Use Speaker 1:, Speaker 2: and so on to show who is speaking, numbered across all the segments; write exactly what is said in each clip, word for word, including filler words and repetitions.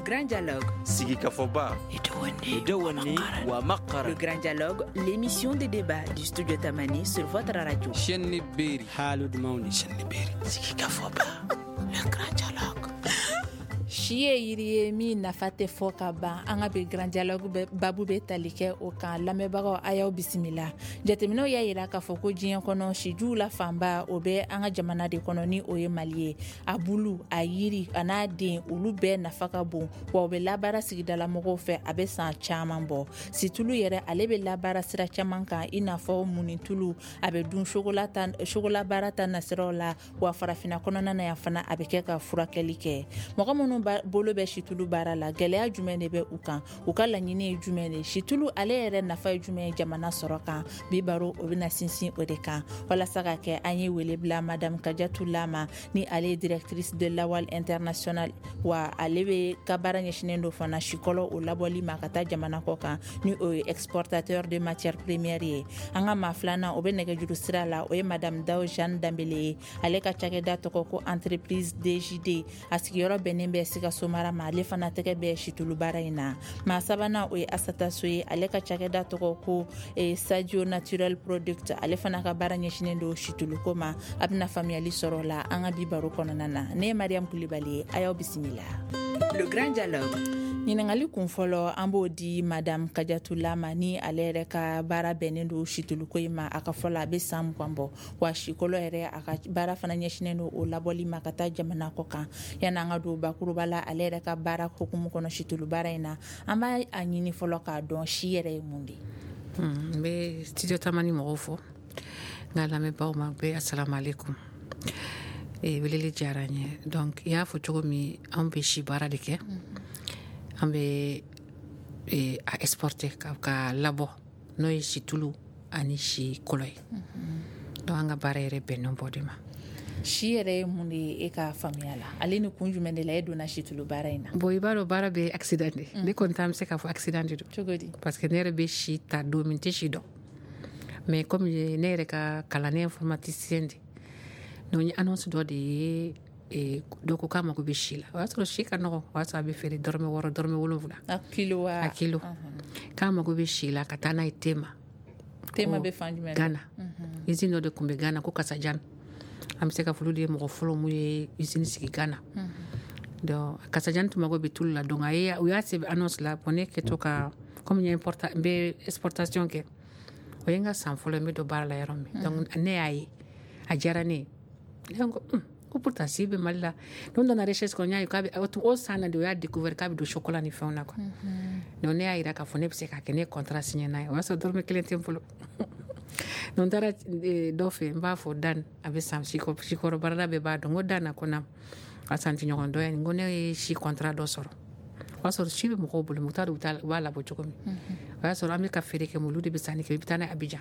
Speaker 1: grand dialogue.
Speaker 2: Sigi Kafoba.
Speaker 3: Idouani wa Makara.
Speaker 1: Le grand dialogue, l'émission de débat du studio Tamani sur votre radio.
Speaker 3: Chenni Beri.
Speaker 4: Halud Mauni.
Speaker 3: Chenni Beri. Sigi Kafoba. Le grand dialogue.
Speaker 5: Chie yiri ye min nafa tɛ fɔ ka ban an ka bi grand dialogue babu bɛ tali kɛ o kan lamɛnbagaw a y'aw bisimila jateminɛw y'a yira k'a fɔ ko diɲɛ kɔnɔ sijuw la fanba o bɛ an ka jamana de kɔnɔ ni o ye Mali ye a bulu a yiri a n'a den olu bɛɛ nafa ka bon wa o bɛ labaara sigidala mɔgɔw fɛ a bɛ san caman bɔ situlu yɛrɛ ale bɛ labaara sira caman kan i n'a fɔ munitulu a bɛ dun chocolat chocolat baara ta nasiraw la wa farafina kɔnɔna na yan fana a bɛ kɛ ka furakɛli kɛ mɔgɔ minnu bolo bɛ situlu baara la gɛlɛya jumɛn de bɛ u kan u ka laɲini ye jumɛn de situlu ale yɛrɛ nafa ye jumɛn ye jamana sɔrɔ kan bi baro o bɛna sinsin o de kan walasa ka kɛ an ye wele bila madame Kadiatou Lama ni ale ye directrice de Lawal International wa ale bɛ ka baara ɲɛsinnen do fana sikɔlɔ o labɔli ma ka taa jamana kɔ kan ni o ye exportateur de matière première ye an ka maa filanan o bɛ nɛgɛjuru sira la o ye madame Daou Jeanne Dambele ye ale ka cakɛda tɔgɔ ko entreprise D J D a sigiyɔrɔ bɛnnen bɛ Sikaso mara ma ale fana tɛgɛ bɛ situlu baara in na maa sabanan o ye Asata So ye ale ka cakɛda tɔgɔ ko Sadio Naturel Product ale fana ka baara ɲɛsinnen do situlu ko ma a bɛna faamuyali sɔrɔ o la an ka bi baro kɔnɔna na ne ye Mariam Kulibali ye a y'aw bisimila.
Speaker 1: Le grand dialogue.
Speaker 5: ɲiningali kun fɔlɔ an b'o di madame Kadiatou Lama ni ale yɛrɛ ka baara bɛnnen do situluko in ma a ka fɔlɔ a bɛ san mugan bɔ wa sikɔlɔ yɛrɛ a ka baara fana ɲɛsinnen do o labɔli ma ka taa jamana kɔ kan yanni an ka don bakuruba la ale yɛrɛ ka baara hokumu kɔnɔ situlu baara in na an b'a a ɲini fɔlɔ k'a dɔn si yɛrɛ ye mun de
Speaker 6: n bɛ studio Tamani mɔgɔw fɔ n ka lamɛnbagaw ma bɛɛ assalamu alaikum weleli diyara n ye donc i y'a fɔ cogo min an bɛ si baara de kɛ an bɛ a exporter ka labɔ n'o ye situlu ani si kɔlɔ ye donc an ka baara yɛrɛ bɛnnen bɔ de ma
Speaker 5: si yɛrɛ ye mun de ye e ka faamuya la ale ni kun jumɛn de la e donna situlu baara in na
Speaker 6: bon i b'a dɔn baara bɛ accident de ne kɔni t'an bɛ se k'a fɔ accident de don
Speaker 5: cogo di
Speaker 6: parce que ne yɛrɛ bɛ si ta don min tɛ si dɔn mais comme ne yɛrɛ ka kalan ne informaticien de donc n ye annonce dɔ de ye dɔ ko k'a mago bɛ si la o y'a sɔrɔ si ka nɔgɔ o y'a sɔrɔ a bɛ feere dɔrɔmɛ wɔɔrɔ dɔrɔmɛ wolonwula
Speaker 5: a kilo wa
Speaker 6: a kilo k'a mago bɛ si la ka taa n'a ye tema
Speaker 5: tema bɛ fan jumɛn
Speaker 6: Ghana usine dɔ de tun bɛ Ghana ko Kasajane an bɛ se ka folo de ye mɔgɔ fɔlɔ mun ye usine sigi Ghana donc Kasajane tun mago bɛ tulu la donc a ye u y'a sɛbɛn annonce la bon ne kɛtɔ ka comme n ye importa n bɛ exportation kɛ o ye n ka san fɔlɔ n bɛ don baara la yɔrɔ min donc ne y'a ye a diyara ne ye ne ko ko pourtant si bɛ Mali la n'o nana recherche kɔnɔ n y'a ye k'a bɛ o san na de o y'a découvert k'a bɛ don chocolat ni fɛnw na quoi donc ne y'a yira k'a fɔ ne bɛ se k'a kɛ ne ye contrat signé n'a ye o y'a sɔrɔ dɔrɔmɛ kelen tɛ n bolo donc n taara dɔ fɛ n b'a fɔ Dan a bɛ san sikɔrɔ baarada bɛɛ b'a dɔn n ko Dan na ko na a san tɛ ɲɔgɔn dɔn ye n ko ne ye si contrat dɔ sɔrɔ o y'a sɔrɔ si bɛ mɔgɔw bolo mɔgɔ t'a dɔn u b'a labɔ cogo min o y'a sɔrɔ an bɛ ka feere kɛ olu de bɛ sanni kɛ i bɛ taa n'a ye Abidjan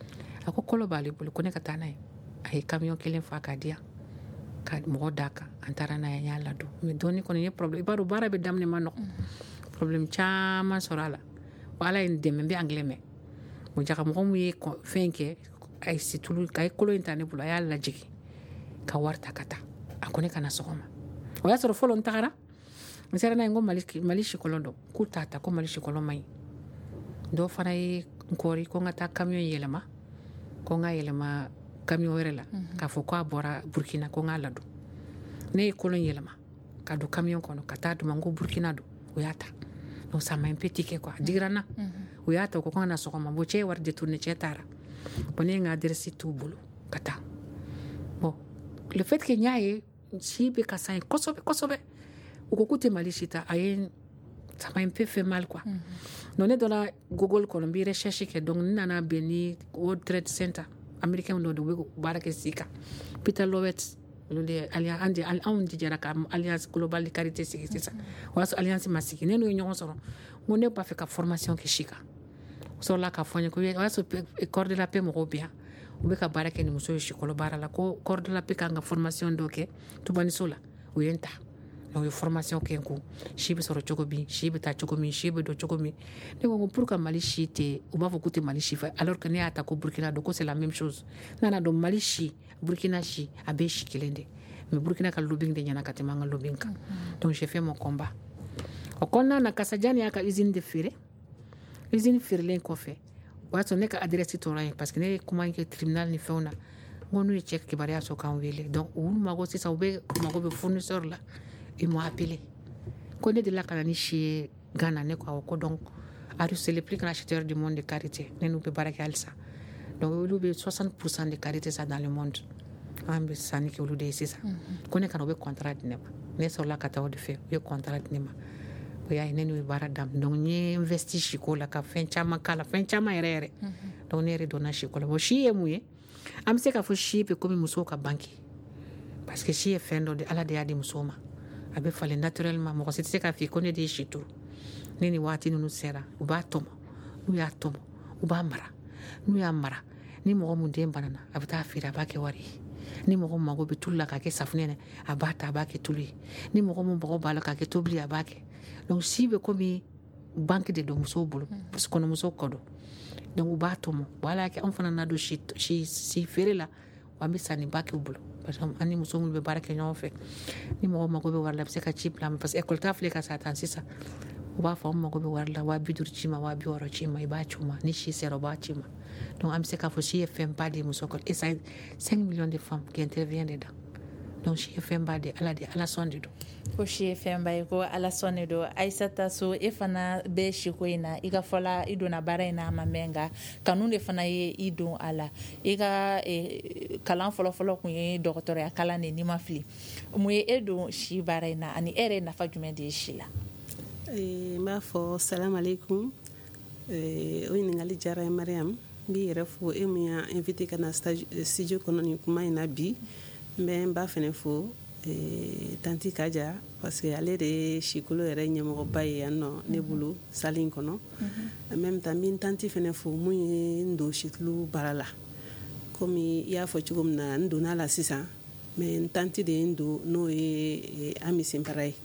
Speaker 6: a ko kɔlɔ b'ale bolo ko ne ka taa n'a ye a ye camion kelen fa k'a di yan ka mɔgɔ d'a kan an taara n'a ye n y'a ladon mais dɔɔni kɔni ye problème i b'a dɔn baara bɛ daminɛ ma nɔgɔn problème caman sɔrɔ a la wa Ala ye n dɛmɛ n bɛ anglais mɛn bon jakamɔgɔ min ye fɛn kɛ a ye situlu a ye kolo in ta ne bolo a y'a lajigin ka wari ta ka taa a ko ne kana sɔgɔma o y'a sɔrɔ fɔlɔ n tagara n sera n'a ye n ko Mali sikɔlɔn dɔn k'u t'a ta ko Mali sikɔlɔn man ɲi dɔw fana ye n kɔri ko n ka taa camion yɛlɛma ko n ka yɛlɛma camion wɛrɛ la k'a fɔ k'a bɔra Burkina ko n k'a ladon ne ye kolon yɛlɛma ka don camion kɔnɔ ka taa duma n ko Burkina don o y'a ta donc ça m'a un peu tiqué quoi digira n na o y'a ta ko n ka na sɔgɔma bon cɛ ye wari détourné cɛ taara bon ne ye n ka adresse t'u bolo ka taa bon le fait que n y'a ye si bɛ ka san ye kosɛbɛ kosɛbɛ u ko k'u tɛ Mali si ta a ye ça m'a un peu fait mal quoi donc ne donna Google kɔnɔ n bɛ recherche kɛ donc n nana bɛn ni World Trade Center américain dɔ de u bɛ baara kɛ si kan Peter Lowetz olu de anw de jɛra ka alliance globale de carité sigi sisan o y'a sɔrɔ alliance ma sigi ne n'u ye ɲɔgɔn sɔrɔ n ko ne b'a fɛ ka formation kɛ si kan o sɔrɔla k'a fɔ n ye ko o y'a sɔrɔ corps de la paix mɔgɔw bɛ yan u bɛ ka baara kɛ ni muso ye sikɔlɔ baara la ko corps de la paix kan ka formation dɔ kɛ tubaniso la u ye n ta o ye formation kɛ n kun si bɛ sɔrɔ cogo min si bɛ taa cogo min si bɛ dɔn cogo min ne ko pour que Mali si tɛ u b'a fɔ k'u tɛ Mali si fɛ alors que ne y'a ta ko Burkina don ko c'est la même chose ne nana dɔn Mali si Burkina si a bɛɛ si kelen de mais Burkina ka lobbying de ɲɛna ka tɛmɛ an ka lobbying kan donc j'ai fait mon combat o kɔnɔna na Kasadiani y'a ka usine de feere usine feerelen kɔfɛ o y'a sɔrɔ ne ka adresse tora yen parce que ne ye kuma kɛ tribunal ni fɛnw na n ko n'u ye cɛ kibaruya sɔrɔ k'an wele donc olu mago sisan u bɛ mago bɛ fournisseur la ils m'ont appelé ko ne delila ka na ni si ye Ghana ne ko awɔ ko donc Aru c'est le plus grand acheteur du monde de karité ne n'u bɛ baara kɛ halisa donc olu bɛ soixante pour cent de karité sa dans le monde an bɛ sanni kɛ olu de ye sisan ko ne kana u bɛ contrat di ne ma ne sɔrɔla ka taa o de fɛ u ye contrat di ne ma o y'a ye ne n'u ye baara daminɛ donc n ye investi siko la ka fɛn caman k'a la fɛn caman yɛrɛ yɛrɛ donc ne yɛrɛ donna siko la bon si ye mun ye an bɛ se k'a fɔ si bɛ komi musow ka banque parce que si ye fɛn dɔ de ala de y'a di musow ma a bɛ falen naturellement mɔgɔ si tɛ se k'a fɔ ko ne de ye si turu ne ni waati ninnu sera u b'a tɔmɔ n'u y'a tɔmɔ u b'a mara n'u y'a mara ni mɔgɔ mun den banana a bɛ taa feere a b'a kɛ wari ye ni mɔgɔ min mago bɛ tulu la k'a kɛ safunɛ na a b'a ta a b'a kɛ tulu ye ni mɔgɔ min mago b'a la k'a kɛ tobili a b'a kɛ donc si bɛ komi banque de don musow bolo parce que kɔnɔmusow kɔ don donc u b'a tɔmɔ bon ala y'a kɛ anw fana na don si si si feere la wa an bɛ sanni ba kɛ u bolo parce que an ni muso minnu bɛ baara kɛ ɲɔgɔn fɛ ni mɔgɔ mago bɛ wari la a bɛ se ka ci bila ma parce que école ta filɛ ka sa tan sisan u b'a fɔ an mago bɛ wari la waa bi duuru ci ma waa bi wɔɔrɔ ci ma i b'a ci u ma ni si sera u b'a ci ma donc an bɛ se k'a fɔ si ye fɛn ba de ye muso kɔrɔ et ça cinq millions de femmes qui interviennent dedans donc si ye fɛn ba de ala de ala sɔn de don
Speaker 5: ko si ye fɛn ba ye ko ala sɔn de don Aissata So e fana bɛ siko in na i ka fɔla i donna baara in na a ma mɛn nka kanu de fana ye i don a la i ka kalan fɔlɔfɔlɔ kun ye dɔgɔtɔrɔya kalan de n'i ma fili mun ye e don si baara in na ani e yɛrɛ nafa jumɛn de ye si la
Speaker 2: n b'a fɔ salam aleikum o ɲininkali diyara ye Mariam n b'i yɛrɛ fo e min y'a invité ka na studio kɔnɔ nin kuma in na bi n bɛ n ba fana fo tanti Kaja parce que ale de ye sikolo yɛrɛ ɲɛmɔgɔba ye yan nɔ ne bolo salle in kɔnɔ en même temps n bɛ n tanti fana fo mun ye n don situlu baara la komi i y'a fɔ cogo min na n donna la sisan mais n tanti de ye n don n'o ye Ami Senpara ye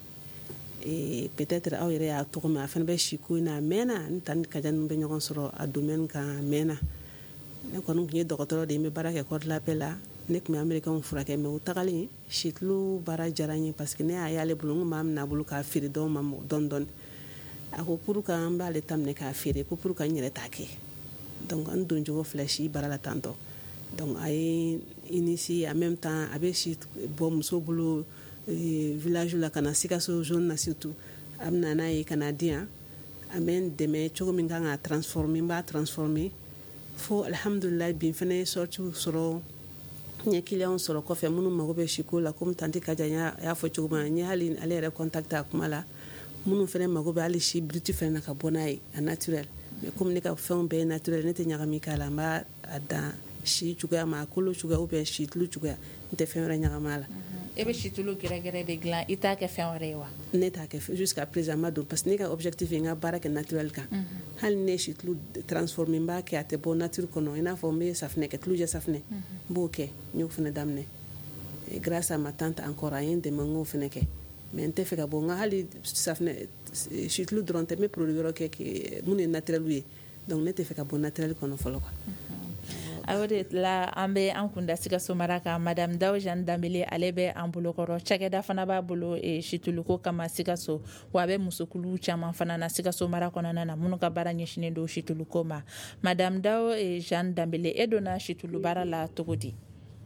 Speaker 2: et peut-être aw yɛrɛ y'a tɔgɔ mɛn a fana bɛ siko in na a mɛnna n tanti Kaja ninnu bɛ ɲɔgɔn sɔrɔ a domaine kan a mɛnna ne kɔni tun ye dɔgɔtɔrɔ de ye n bɛ baara kɛ Côte d'Ivoire la ne tun bɛ américain furakɛ mais u tagalen situlu baara diyara n ye parce que ne y'a y'ale bolo n kun b'a minɛ a bolo k'a feere dɔw ma dɔɔni dɔɔni a ko pour que an b'ale ta minɛ k'a feere ko pour que n yɛrɛ t'a kɛ donc an don cogo filɛ si baara la tantɔ donc a ye initié en même temps a bɛ si bɔ muso bolo village la ka na Sikaso zone na surtout a bɛ na n'a ye ka na di yan a bɛ n dɛmɛ cogo min kan k'a transformer n b'a transformer fo alhamdulilayi bi n fana ye sorties sɔrɔ n ye clients sɔrɔ kɔfɛ minnu mago bɛ siko la comme tanti Kaja y'a fɔ cogo min na n ye hali ale yɛrɛ contacté a kuma la minnu fana mago bɛ hali si bruti fana na ka bɔ n'a ye a naturel mais comme ne ka fɛnw bɛɛ ye naturel ne tɛ ɲagami k'a la n b'a dan si cogoya ma a kolo cogoya ou bien si tulu cogoya n tɛ fɛn wɛrɛ ɲagami a la
Speaker 5: e bɛ situlu gɛrɛgɛrɛ de dilan i t'a kɛ fɛn wɛrɛ ye wa
Speaker 2: ne t'a kɛ jusqu'à présent ma don parce que ne ka objectif ye n ka baara kɛ naturel kan hali ne ye situlu transformer n b'a kɛ a tɛ bɔ nature kɔnɔ i n'a fɔ n bɛ safinɛ kɛ tulu jɛ safinɛ n b'o kɛ n y'o fana daminɛ grâce à ma tante encore a ye n dɛmɛ n k'o fana kɛ mais n tɛ fɛ ka bɔ n ka hali safinɛ situlu dɔrɔn tɛ n bɛ produit wɛrɛ kɛ minnu ye naturel ye donc ne tɛ fɛ ka bɔ naturel kɔnɔ fɔlɔ quoi
Speaker 5: a o de la an bɛ an kunda Sikaso mara kan madame Dawu Jeanne Danbele ale bɛ an bolokɔrɔ cakɛda fana b'a bolo situluko kama Sikaso wa a bɛ musokulu caman fana na Sikaso mara kɔnɔna na minnu ka baara ɲɛsinnen don situluko ma madame Dawu Jeanne Danbele e donna situlu baara la cogo di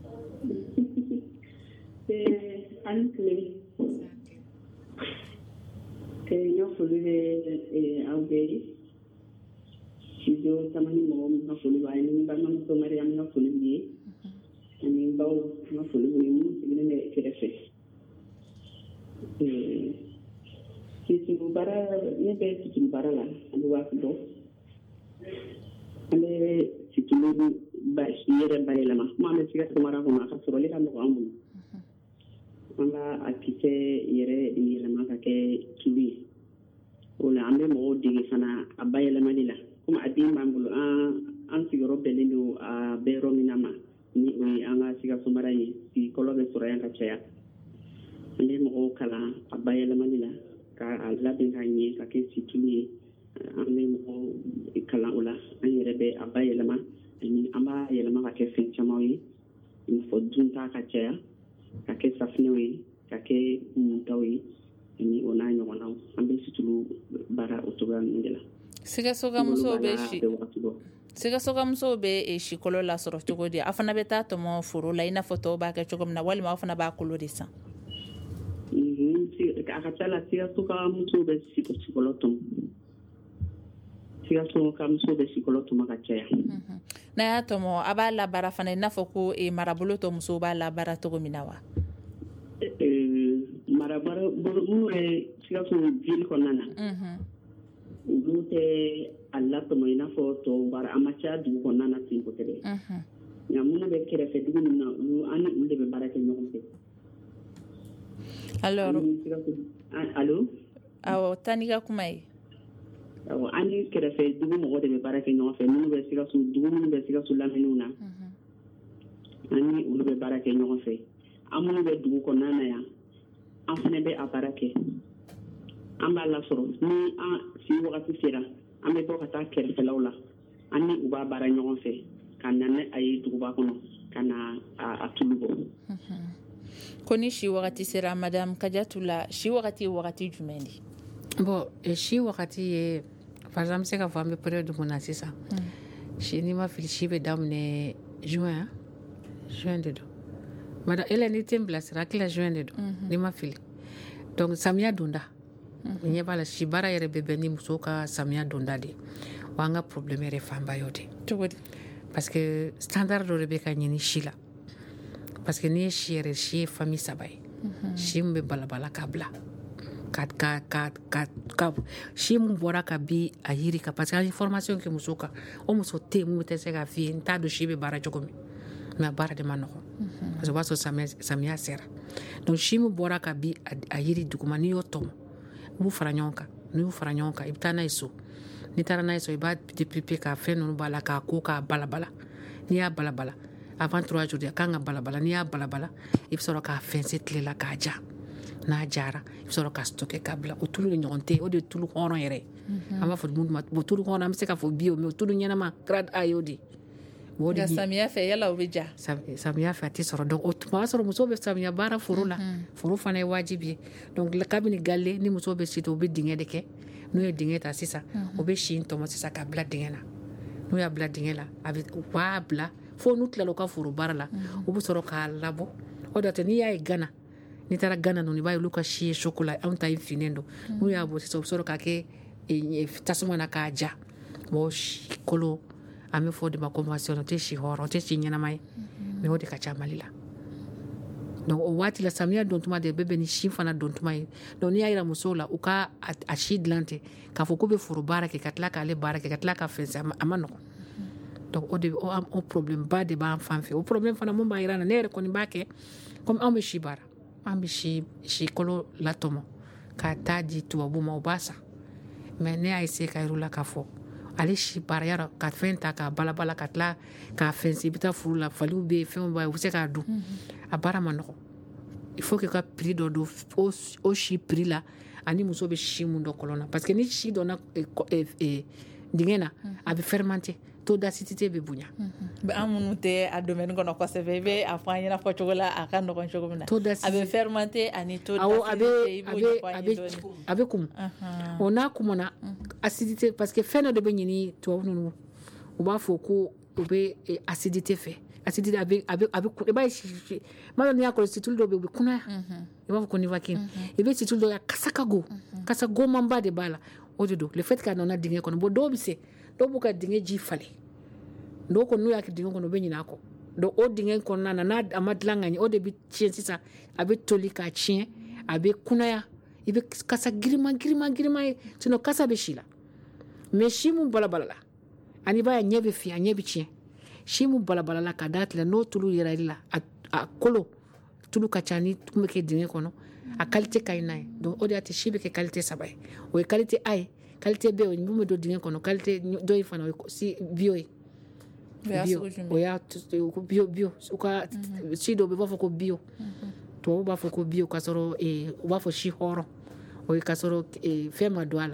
Speaker 4: an tile n ka foli bɛ aw bɛɛ ye studio tamani mɔgɔ min ka foli b'a ye ni n balimamuso Mariam ka foli b'i ye ani n baw ka foli b'u ye minnu sigilen bɛ kɛrɛfɛ situlu baara ne bɛ situlu baara la an bɛ waati dɔ an bɛ situlu yɛrɛ bayɛlɛma kuma an bɛ Sikaso mara kɔnɔ a ka sɔrɔli ka nɔgɔ an bolo an b'a a kisɛ yɛrɛ yɛlɛma ka kɛ tulu ye o la an bɛ mɔgɔw dege fana a bayɛlɛmali la comme a den b'an bolo an an sigiyɔrɔ bɛnnen don a bɛɛ yɔrɔ min na ma ni o ye an ka Sikaso mara ye sigikɔlɔ bɛ sɔrɔ yan ka caya an bɛ mɔgɔw kalan a bayɛlɛmali la k'a labɛn ka ɲɛ ka kɛ situlu ye an bɛ mɔgɔw kalan o la an yɛrɛ bɛ a bayɛlɛma ani an b'a yɛlɛma ka kɛ fɛn camanw ye i n'a fɔ dunta ka caya ka kɛ safinɛw ye ka kɛ muntaw ye ni o n'a ɲɔgɔn na an bɛ situlu baara o cogoya ninnu de la.
Speaker 5: Sikasokamusow bɛ si Sikasokamusow bɛ sikolo lasɔrɔ cogo di? A fana bɛ taa tɔmɔ foro la i n'a fɔ tɔw b'a kɛ cogo min na walima aw fana b'a kolo de san?
Speaker 4: A ka ca la Sikasokamusow bɛ sikolo tɔmɔ. Sikasokamusow bɛ sikolo tɔmɔ ka caya.
Speaker 5: N'a y'a tɔmɔ a b'a labaara fana i n'a fɔ ko marabolo tɔ musow b'a labaara cogo min na wa?
Speaker 4: Marabolo minnu bɛ Sikaso ville kɔnɔna na. Olu tɛ a latɔmɔ i n'a fɔ tɔw baara a ma caya dugu kɔnɔna na ten kosɛbɛ. Nka minnu bɛ kɛrɛfɛ dugu ninnu na olu an ni olu de bɛ baara kɛ ɲɔgɔn fɛ.
Speaker 5: Alors
Speaker 4: allo
Speaker 5: awɔ taa n'i ka kuma ye.
Speaker 4: Awɔ an ni kɛrɛfɛ dugu mɔgɔ de bɛ baara kɛ ɲɔgɔn fɛ minnu bɛ Sikaso dugu minnu bɛ Sikaso laminiw na an ni olu bɛ baara kɛ ɲɔgɔn fɛ. An minnu bɛ dugu kɔnɔna na yan an fana bɛ a baara kɛ. An b'a lasɔrɔ ni an si wagati sera an bɛ bɔ ka taa kɛrɛfɛlaw la an ni u b'a baara ɲɔgɔn fɛ ka na ni a ye duguba kɔnɔ ka na a tulu bɔ.
Speaker 5: Ko ni si wagati sera madame Kadiatula si wagati ye wagati jumɛn de?
Speaker 6: Bon si wagati ye par exemple se ka fɔ an bɛ période mun na sisan si ni ma fili si bɛ daminɛ juin juin de don madame ele ni tɛ n bilasira hakili la juin de don ni ma fili donc samiya donda ɲɛ b'a la si baara yɛrɛ bɛ bɛn ni muso ka samiya donda de wa an ka problème yɛrɛ fanba y'o de.
Speaker 5: Cogo di?
Speaker 6: Parce que standard dɔ de bɛ ka ɲini si la parce que n'i ye si yɛrɛ si ye famille saba ye si min bɛ balabala ka bila ka ka ka ka ka si min bɔra ka bi a yiri kan parce que an ye formation kɛ muso kan o muso tɛ yen mun tɛ se k'a f'i ye n t'a dɔn si bɛ baara cogo min mais a baara de ma nɔgɔn parce que o b'a sɔrɔ samiya sera donc si min bɔra ka bi a yiri duguma n'i y'o tɔmɔ i b'u fara ɲɔgɔn kan n'i y'u fara ɲɔgɔn kan i bɛ taa n'a ye so n'i taara n'a ye so i b'a dépiper ka fɛn ninnu b'a la k'a ko k'a balabala n'i y'a balabala avant trois jours a kan ka balabala n'i y'a balabala i bɛ sɔrɔ k'a fɛnsɛ tile la k'a ja n'a jara i bɛ sɔrɔ k'a stocké k'a bila o tulu de ɲɔgɔn tɛ o de ye tulu hɔrɔn yɛrɛ ye an b'a fɔ minnu ma o tulu hɔrɔn an bɛ se k'a fɔ bio mais o tulu ɲɛnama grade A y'o de
Speaker 5: nka samiya fɛ yala o bɛ ja
Speaker 6: samiya fɛ a tɛ sɔrɔ donc o tuma sɔrɔ muso bɛ samiya baara foro la foro fana ye wajibi ye donc kabini gale ni muso bɛ si to o bɛ dingɛ de kɛ n'u ye dingɛ ta sisan o bɛ si in tɔmɔ sisan k'a bila dingɛ la n'u y'a bila dingɛ la a bɛ u b'a bila fo n'u tilala u ka foro baara la u bɛ sɔrɔ k'a labɔ o de la n'i y'a ye Gana n'i taara Gana ninnu i b'a ye olu ka si ye chocolat anw ta in finnen don n'u y'a bɔ sisan u bɛ sɔrɔ k'a kɛ tasuma na k'a ja bon si kolo an bɛ fɔ o de ma convention o tɛ si hɔrɔn o tɛ si ɲɛnama ye mais o de ka ca Mali la donc o waati la samiya don tuma de bɛɛ bɛ ni si fana don tuma ye donc n'i y'a jira musow la u ka a si dilan ten k'a fɔ k'u bɛ foro baara kɛ ka tila k'ale baara kɛ ka tila ka fɛnsɛ a ma nɔgɔn donc o de o problème ba de b'an fan fɛ o problème fana mun b'a jira na ne yɛrɛ kɔni b'a kɛ comme anw bɛ si baara an bɛ si si kolo latɔmɔ k'a taa di tubabuw ma o b'a san mais ne y'a essayer ka yir'u la k'a fɔ ale si baara yɔrɔ ka fɛn ta k'a balabala ka tila k'a fɛnsɛ i bɛ taa furu la faliw bɛ yen fɛnw b'a ye u bɛ se k'a dun a baara ma nɔgɔn il faut que ka prix dɔ don o si prix la ani muso bɛ si mun dɔ kɔlɔn na parce que ni si donna dingɛ na a bɛ fermenter taux d'acidité bɛ bonya
Speaker 5: an minnu tɛ a domaine kɔnɔ kosɛbɛ i bɛ a fɔ an ɲɛna fɔ cogo la a ka nɔgɔn cogo min na a bɛ fermenter ani taux d'acidité i b'o ɲɛfɔ an ye dɔɔni
Speaker 6: a bɛ kumu o n'a kumuna acidité parce que fɛn dɔ de bɛ ɲini tubabu ninnu u b'a fɔ ko u bɛ acidité fɛ acidité a bɛ a bɛ a bɛ i b'a ye maa dɔ n'i y'a kɔlɔsi situlu dɔw bɛ yen u bɛ kunaya i b'a fɔ ko nivaquine i bɛ situlu dɔw ye kasa ka go kasa gomanba de b'a la o de don le fait k'a nɔnɔ dingɛ kɔnɔ bon dɔw bɛ se dɔw b'u ka dingɛ ji falen dɔw kɔni n'u y'a kɛ dingɛ kɔnɔ u bɛ ɲinɛ a kɔ donc o dingɛ kɔnɔna na n'a a ma dilan ka ɲɛ o de bɛ tiɲɛ sisan a bɛ toli k'a tiɲɛ a bɛ kunaya i bɛ kasa giriman giriman giriman ye sinon kasa bɛ si la mais si mun balabala la ani b'a ye ɲɛ bɛ fin a ɲɛ bɛ tiɲɛ si mun balabala la ka da tila n'o tulu yera i la a kolo tulu ka ca ni tun bɛ kɛ dingɛ kɔnɔ a qualité ka ɲi n'a ye donc o de y'a to si bɛ kɛ qualité saba ye o ye qualité A ye qualité B o ye mun bɛ don dingɛ kɔnɔ qualité dɔ in fana o ye si bio ye bio o y'a bio bio u ka si dɔw bɛ b'a fɔ ko bio tubabu b'a fɔ ko bio k'a sɔrɔ u b'a fɔ si hɔrɔn o ye k'a sɔrɔ fɛn ma don a la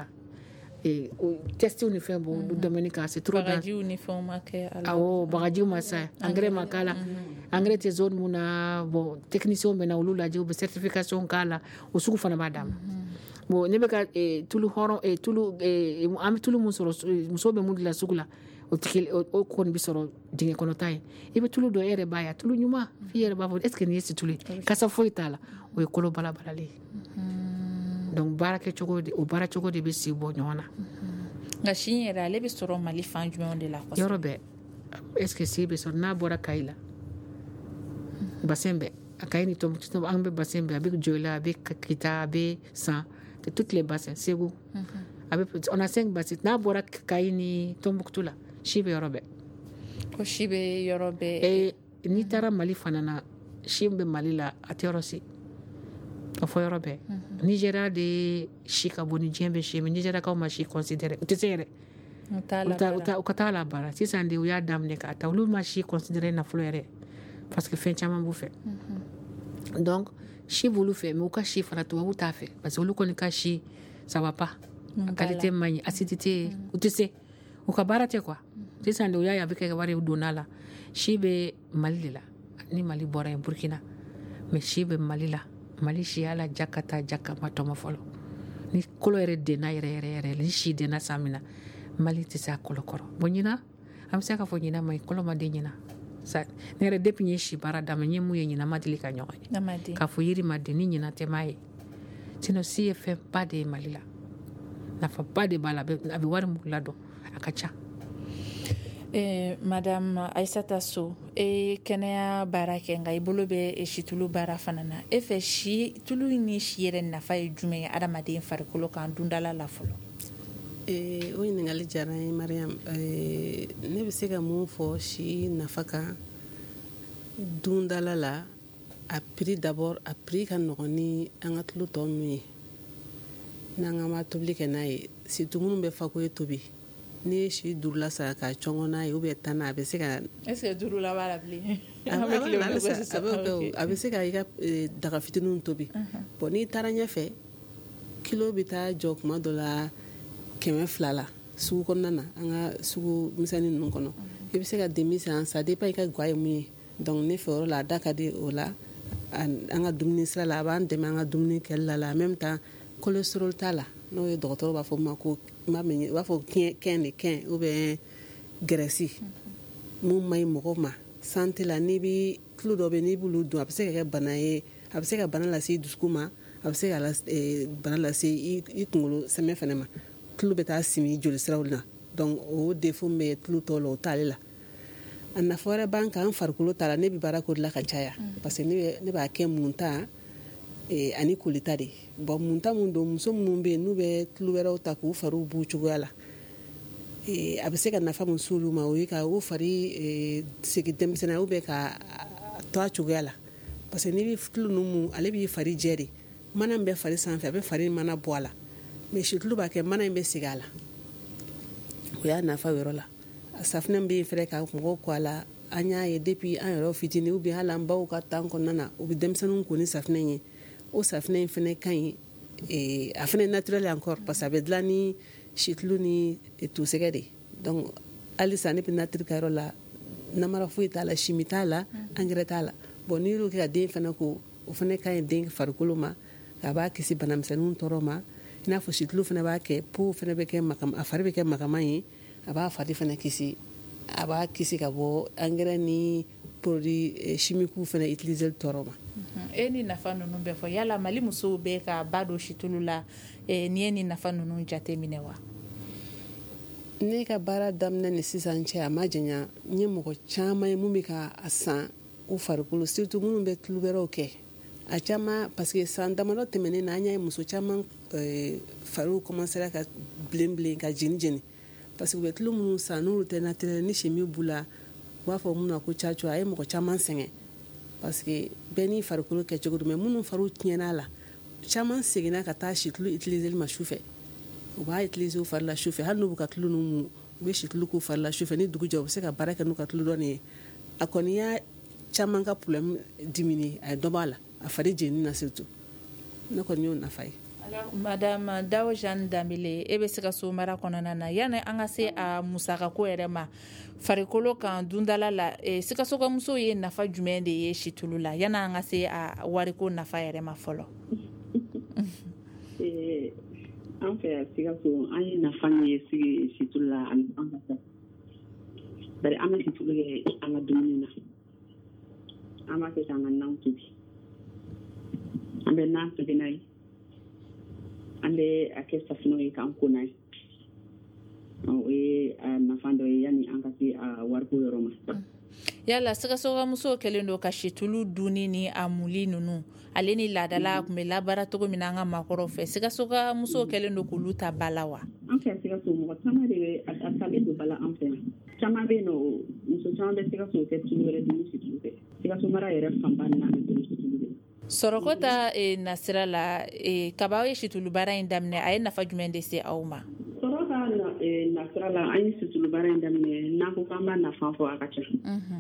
Speaker 6: testiw ni fɛn b'o domaine kan c'est trop bien
Speaker 5: bagajiw ni fɛnw ma kɛ a la
Speaker 6: awɔ bagajiw ma sa engrais ma k'a la engrais tɛ zone mun na bon technicien bɛ na olu lajɛ u bɛ certification k'a la o sugu fana b'a d'a ma bon ne bɛ ka tulu hɔrɔn tulu an bɛ tulu mun sɔrɔ muso bɛ mun dilan sugu la o o kɔni bɛ sɔrɔ dingɛ kɔnɔta ye i bɛ tulu dɔ e yɛrɛ b'a ye tulu ɲuman f'i yɛrɛ b'a fɔ est ce que nin ye situlu ye kasa foyi t'a la o ye kolo balabalalen ye donc baara kɛ cogo de o baara cogo de bɛ si bɔ ɲɔgɔn na
Speaker 5: nka si yɛrɛ ale bɛ sɔrɔ Mali fan jumɛn de la
Speaker 6: yɔrɔ bɛɛ est ce que si bɛ sɔrɔ n'a bɔra Kayi la bassin bɛɛ a Kayi ni Tombouctou an bɛ bassin bɛɛ a bɛ Dioila a bɛ Kita a bɛ San toutes les bassins Ségou on a cinq bassins n'a bɔra Kayi ni Tombouctou la si bɛ yɔrɔ bɛɛ
Speaker 5: ko si bɛ yɔrɔ bɛɛ
Speaker 6: n'i taara Mali fana na si bɛ Mali la a tɛ yɔrɔ si a fɔ yɔrɔ bɛɛ Nigéria de si ka bon ni diɲɛ bɛ si mais Nigéria kaw ma si considéré u tɛ se yɛrɛ u ka taa la baara sisan de u y'a daminɛ k'a ta olu ma si considéré nafolo yɛrɛ parce que fɛn caman b'u fɛ donc si b'olu fɛ mais u ka si fana tubabu t'a fɛ parce que olu kɔni ka si ça va pas a qualité man ɲi acidité u tɛ se u ka baara tɛ quoi sisan de u y'a ye a bɛ kɛ wari donna la si bɛ Mali de la ni Mali bɔra yen Burkina mais si bɛ Mali la Mali si ala jakata jakama tɔmɔ fɔlɔ ni kolo yɛrɛ denna yɛrɛ yɛrɛ yɛrɛ ni si denna san min na Mali tɛ se a kolo kɔrɔ bon ɲina an bɛ se k'a fɔ ɲina ma ɲi kolo ma den ɲina ne yɛrɛ depuis n ye si baara daminɛ n ye mun ye ɲina ma deli ka ɲɔgɔn ye k'a fɔ yiri ma den ni ɲina tɛ m'a ye sinon si ye fɛn ba de ye Mali la nafa ba de b'a la a bɛ wari mun ladɔn a ka ca.
Speaker 5: Eh, Madame Aissata Sow e kɛnɛya baara kɛ nka i bolo bɛ situlu baara fana na e fɛ si tulu ni si yɛrɛ nafa ye jumɛn ye adamaden farikolo kan dundala la fɔlɔ
Speaker 2: eh, o ɲininkali diyara n ye Mariam eh, ne bɛ se ka mun fɔ si nafa kan dundala la a prix d'abord a prix ka nɔgɔn ni an ka tulu tɔ ninnu ye n'an ka ma tobili kɛ n'a ye surtout minnu bɛ fako ye tobi n'i ye si duuru la sa ka cɔngɔ n'a ye ou bien tan na a bɛ se ka
Speaker 5: est ce que duuru la b'a la bilen
Speaker 2: a bɛ se ka i ka daga fitininw tobi bon n'i taara ɲɛfɛ kilo bɛ taa jɔ kuma dɔ la kɛmɛ fila la sugu kɔnɔna na an ka sugu misɛnnin ninnu kɔnɔ i bɛ se ka demi san ça dépend i ka ga ye mun ye donc ne fɛ yɔrɔ la a da ka di o la an ka dumuni sira la a b'an dɛmɛ an ka dumuni kɛli la la en même temps cholestérol t'a la n'o ye dɔgɔtɔrɔ b'a fɔ ma ko u b'a fɔ kɛn de kɛn ou bien gɛrɛsi mun ma ɲi mɔgɔ ma santé la n'i bɛ tulo dɔ bɛ n'i b'olu dun a bɛ se ka kɛ bana ye a bɛ se ka bana lase i dusukun ma a bɛ se ka bana lase i kunkolo sɛmɛ fana ma tulo bɛ taa simi joli siraw la donc o défaut min bɛ tulo tɔw la o t'ale la a nafa wɛrɛ b'an kan an farikolo ta la ne bɛ baara k'o de la ka caya parce que ne b'a kɛ mun ta ani kolita de bon mun ta mun don muso minnu bɛ yen n'u bɛ tulu wɛrɛw ta k'u fariw b'u cogoya la a bɛ se ka nafa mun s'olu ma o ye ka u fari segin denmisɛnninya ou bien ka to a cogoya la parce que n'i bɛ tulu ninnu mun ale b'i fari jɛ de mana min bɛ fari sanfɛ a bɛ fari mana bɔ a la mais si tulu b'a kɛ mana in bɛ segin a la o y'a nafa yɔrɔ la safunɛ bɛ yen fɛnɛ ka mɔgɔw ko a la an y'a ye depuis an yɛrɛ fitinin ou bien hali an baw ka temps kɔnɔna na u bɛ denmisɛnninw ko ni safunɛ ye o safunɛ in fɛnɛ ka ɲi a fɛnɛ naturel encore parce que a bɛ dilan ni situlu ni tosɛgɛ de donc halisa ne bɛ natiri ka yɔrɔ la namara foyi t'a la chimie t'a la engrais t'a la bon n'i y'o kɛ ka den fɛnɛ ko o fɛnɛ ka ɲi den farikolo ma a b'a kisi banamisɛnninw tɔɔrɔ ma i n'a fɔ situlu fɛnɛ b'a kɛ peau fɛnɛ bɛ kɛ magama a fari bɛ kɛ magama ye a b'a fari fɛnɛ kisi a b'a kisi ka bɔ engrais ni produit chimiques fɛnɛ utiliser tɔɔrɔ ma
Speaker 5: e ni nafa ninnu bɛɛ fɔ yala Mali musow bɛ ka ba don situlu la ni ye ni nafa ninnu jate minɛ wa
Speaker 2: ne ka baara daminɛ ni sisan cɛ a ma janya n ye mɔgɔ caman ye mun bɛ ka a san u farikolo surtout minnu bɛ tulu wɛrɛw kɛ a caman parce que san damadɔ tɛmɛnen na an y'a ye muso caman fariw commencera ka bilen bilen ka jeni jeni parce que u bɛ tulu minnu san n'olu tɛ naturel ni chimie b'u la u b'a fɔ mun ma ko caco a ye mɔgɔ caman sɛgɛn parce que bɛɛ n'i farikolo kɛcogo don mais minnu fariw tiɲɛna a la caman seginna ka taa situlu utiliser ma su fɛ u b'a utiliser u fari la su fɛ hali n'u bɛ ka tulu ninnu mun u bɛ situlu k'u fari la su fɛ ni dugu jɛ u bɛ se ka baara kɛ n'u ka tulu dɔɔnin ye a kɔni y'a caman ka problème diminuer a ye dɔ b'a la a fari jenini na surtout ne kɔni y'o nafa ye.
Speaker 5: Madame Dawo Jeanne Dambele e bɛ se ka so mara kɔnɔna na yanni an ka se a musakako yɛrɛ ma farikolo kan dundala la sikasoka muso ye nafa jumɛn de ye situlu la yanni an ka se a wariko nafa yɛrɛ ma fɔlɔ
Speaker 4: an fɛ yan Sikaso an ye nafa min ye sigi situlu la an ka sa bari an bɛ situlu kɛ an ka dumuni na an b'a kɛ k'an ka nan tobi an bɛ nan tobi n'a ye an bɛ a kɛ safunɛw ye k'an ko n'a ye o ye nafa dɔ ye yanni an ka se a wariko yɔrɔ ma.
Speaker 5: Yala Sikasoka muso kɛlen don ka situlu dunni ni a muli ninnu ale ni laadala tun bɛ labaara cogo min na an ka maakɔrɔw fɛ Sikasoka muso kɛlen don k'olu ta ba la wa?
Speaker 4: An fɛ Sikaso mɔgɔ caman de bɛ a talen don ba la an fɛ yan caman bɛ yen nɔ muso caman bɛ Sikaso tɛ tulu wɛrɛ dun ni situlu tɛ Sikaso mara yɛrɛ fanba na bɛ dun situlu de.
Speaker 5: Sɔrɔkɔta nasira la kaba aw ye situlu baara in daminɛ a ye nafa jumɛn de se aw ma?
Speaker 4: Sɔrɔkɔta nasira la an ye situlu baara in daminɛ n'an ko k'an b'a nafa fɔ a ka ca.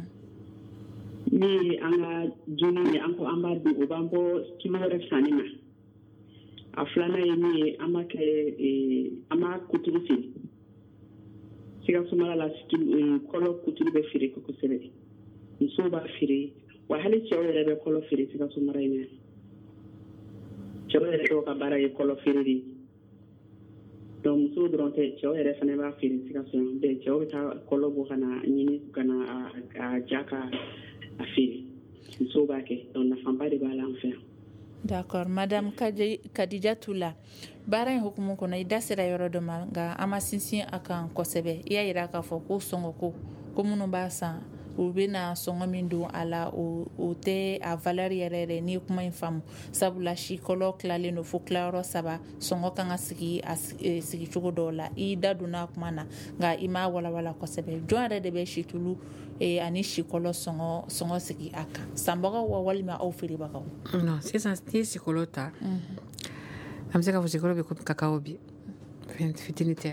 Speaker 4: Ni an ka dunni ye an ko an b'a dun o b'an bɔ tulu wɛrɛ sanni na a filanan ye min ye an b'a kɛ an b'a kuturu feere Sikaso mara la kɔlɔ kuturu bɛ feere kosɛbɛ musow b'a feere wa hali cɛw yɛrɛ bɛ kɔlɔ feere Sikaso mara in na cɛw yɛrɛ dɔw ka baara ye kɔlɔ feere de donc musow dɔrɔn tɛ cɛw yɛrɛ fana b'a feere Sikaso yan bɛɛ cɛw bɛ taa kɔlɔ bɔ ka na ɲini ka na a ja ka a feere musow b'a kɛ donc nafaba de b'a la an fɛ yan.
Speaker 5: D'accord Madame Kadija Tula baara in hukumu kɔnɔ i da sera yɔrɔ dɔ ma nka an ma sinsin a kan kosɛbɛ i y'a jira k'a fɔ ko sɔngɔ ko ko minnu b'a san u bɛna sɔngɔ min don a la o tɛ a valeur yɛrɛ yɛrɛ n'i ye kuma in faamu sabula si kɔlɔ tilalen don fo tilayɔrɔ saba sɔngɔ kan ka sigi a sigi cogo dɔw la i da donna a kuma na nka i m'a walawala kosɛbɛ jɔn yɛrɛ de bɛ situlu ani si kɔlɔ sɔngɔ sɔngɔ sigi a kan sanbagaw wa walima aw feerebagaw?
Speaker 6: Non sisan n'i ye si kɔlɔ ta an bɛ se k'a fɔ si kɔlɔ bɛ komi kakao bi fɛn fitinin tɛ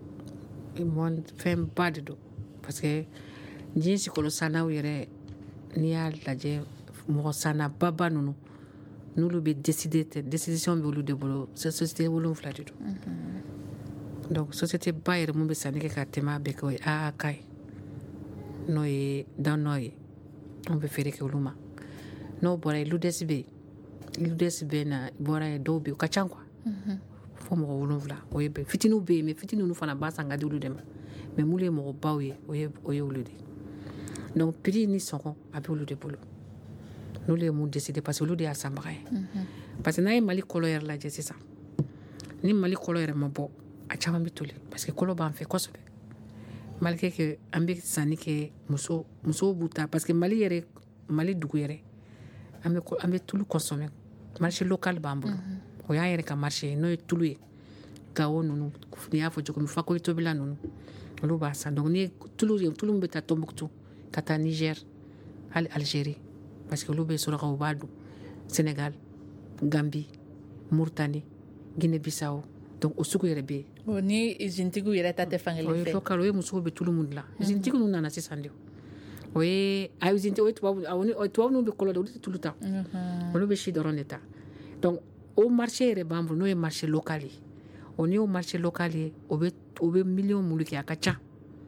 Speaker 6: fɛn ba de don parce que diɲɛ si kɔlɔ sannaw yɛrɛ n'i y'a lajɛ mɔgɔ sanna baba ninnu n'olu bɛ décider tɛ décision bɛ olu de bolo société wolonfila de don donc société ba yɛrɛ mun bɛ sanni kɛ ka tɛmɛ a bɛɛ kɛ o ye A A K ye n'o ye danɔ ye an bɛ feere kɛ olu ma n'o bɔra ye Ludes bɛ yen Ludes bɛ na bɔra ye dɔw bɛ yen o ka ca quoi fo mɔgɔ wolonfila o ye bɛɛ fitininw bɛ yen mais fitinin ninnu fana ba san ka di olu de ma mais mulu ye mɔgɔ baw ye o ye o ye olu de donc prix ni sɔngɔ a bɛ olu de bolo n'olu ye mun décider parce que olu de y'a sanbaga ye parce que n'a ye Mali kɔlɔ yɛrɛ lajɛ sisan ni Mali kɔlɔ yɛrɛ ma bɔ a caman bɛ toli parce que kɔlɔ b'an fɛ kosɛbɛ malgré que an bɛ sanni kɛ muso musow b'u ta parce que Mali yɛrɛ Mali dugu yɛrɛ an bɛ an bɛ tulu consommer marché local b'an bolo o y'an yɛrɛ ka marché ye n'o ye tulu ye Gao ninnu n'i y'a fɔ cogo min Fakoyi tobila ninnu olu b'a san donc ni tulu ye tulu min bɛ taa Tombouctou ka taa Niger hali Algérie parce que olu bɛ sɔrɔ ka u b'a dun Sénégal Gambie Mauritanie Guinée Bissau donc o sugu yɛrɛ bɛ yen
Speaker 5: o ni usine-tigiw yɛrɛ ta tɛ fankelen fɛ
Speaker 6: o ye local o ye musow bɛ tulu mun dilan usine-tigi ninnu nana sisan de o ye a usine o ye tubabu tubabu ninnu bɛ kɔlɔ de olu tɛ tulu ta olu bɛ si dɔrɔn de ta donc o marché yɛrɛ b'an bolo n'o ye marché local ye o ni o marché local ye o bɛ o bɛ miliyɔn mulu kɛ a ka ca